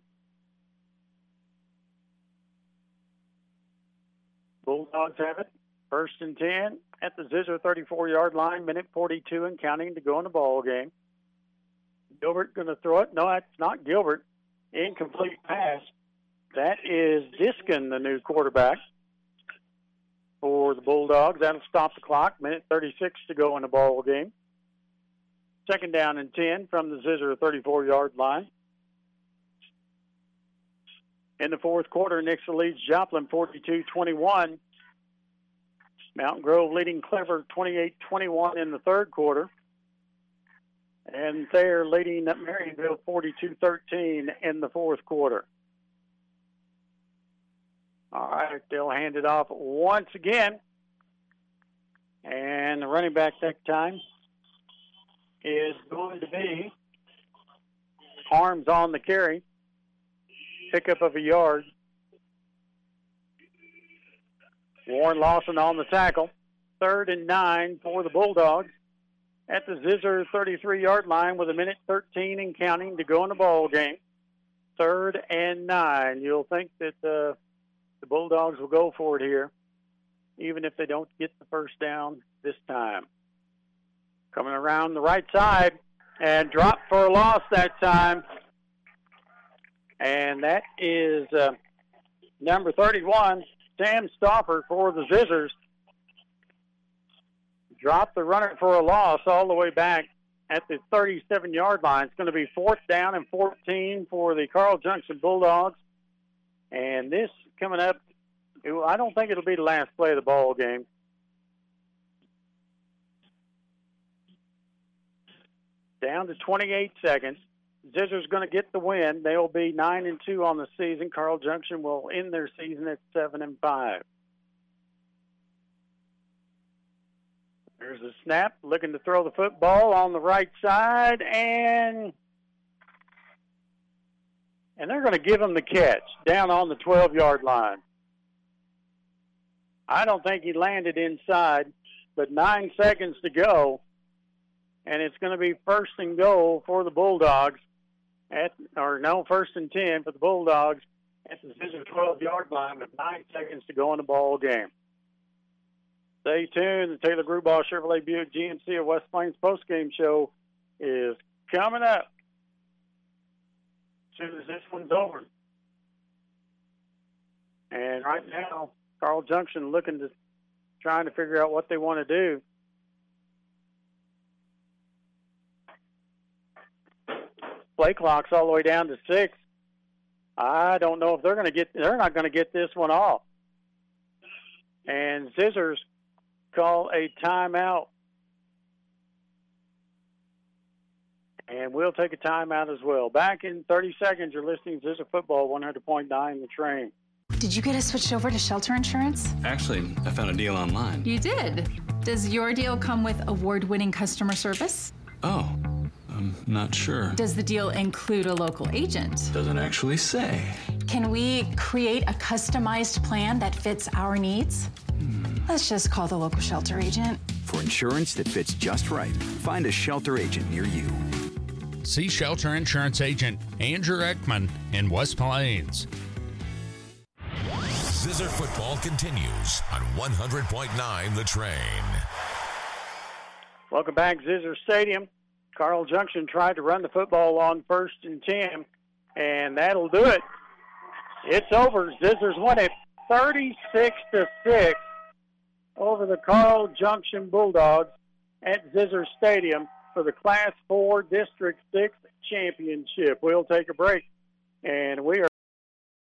Bulldogs have it. First and ten at the Zizzer thirty-four-yard line, minute forty-two and counting to go in the ball game. Gilbert going to throw it. No, that's not Gilbert. Incomplete pass. That is Diskin, the new quarterback for the Bulldogs. That'll stop the clock. Minute thirty-six to go in the ball game. Second down and ten from the Zizzer thirty-four-yard line. In the fourth quarter, Nixa leads Joplin forty-two twenty-one. Mountain Grove leading Clever twenty-eight twenty-one in the third quarter. And they're leading Marionville forty-two thirteen in the fourth quarter. All right, they'll hand it off once again. And the running back that time is going to be Harms on the carry. Pickup of a yard. Warren Lawson on the tackle. Third and nine for the Bulldogs at the Zizzer thirty-three-yard line with a minute thirteen and counting to go in the ball game. Third and nine. You'll think that uh, the Bulldogs will go for it here, even if they don't get the first down this time. Coming around the right side and drop for a loss that time. And that is uh, number thirty-one, Sam Stoffer for the Zizzers. Dropped the runner for a loss all the way back at the thirty-seven-yard line. It's going to be fourth down and fourteen for the Carl Junction Bulldogs. And this coming up, I don't think it'll be the last play of the ball game. Down to twenty-eight seconds. Zizzer's going to get the win. They'll be nine and two on the season. Carl Junction will end their season at seven and five. There's a snap, looking to throw the football on the right side, and and they're going to give him the catch down on the twelve-yard line. I don't think he landed inside, but nine seconds to go, and it's going to be first and goal for the Bulldogs. At, or no, first and ten for the Bulldogs at the Zizzer twelve-yard line with nine seconds to go in the ball game. Stay tuned. The Taylor Grubaugh Chevrolet Buick G M C of West Plains postgame show is coming up as soon as this one's over. And right now, Carl Junction looking to trying to figure out what they want to do. Play clock's all the way down to six. I don't know if they're going to get. They're not going to get this one off. And Zizzers call a timeout, and we'll take a timeout as well. Back in thirty seconds. You're listening to Zizzer Football one hundred point nine The Train. Did you get us switched over to shelter insurance? Actually, I found a deal online. You did. Does your deal come with award-winning customer service? Oh. I'm not sure. Does the deal include a local agent? Doesn't actually say. Can we create a customized plan that fits our needs? Hmm. Let's just call the local shelter agent. For insurance that fits just right, find a shelter agent near you. See Shelter Insurance Agent Andrew Ekman in West Plains. Zizzer Football continues on one hundred point nine The Train. Welcome back, Zizzer Stadium. Carl Junction tried to run the football on first and ten, and that'll do it. It's over. Zizzers won it thirty-six to six over the Carl Junction Bulldogs at Zizzer Stadium for the Class four District six championship. We'll take a break, and we are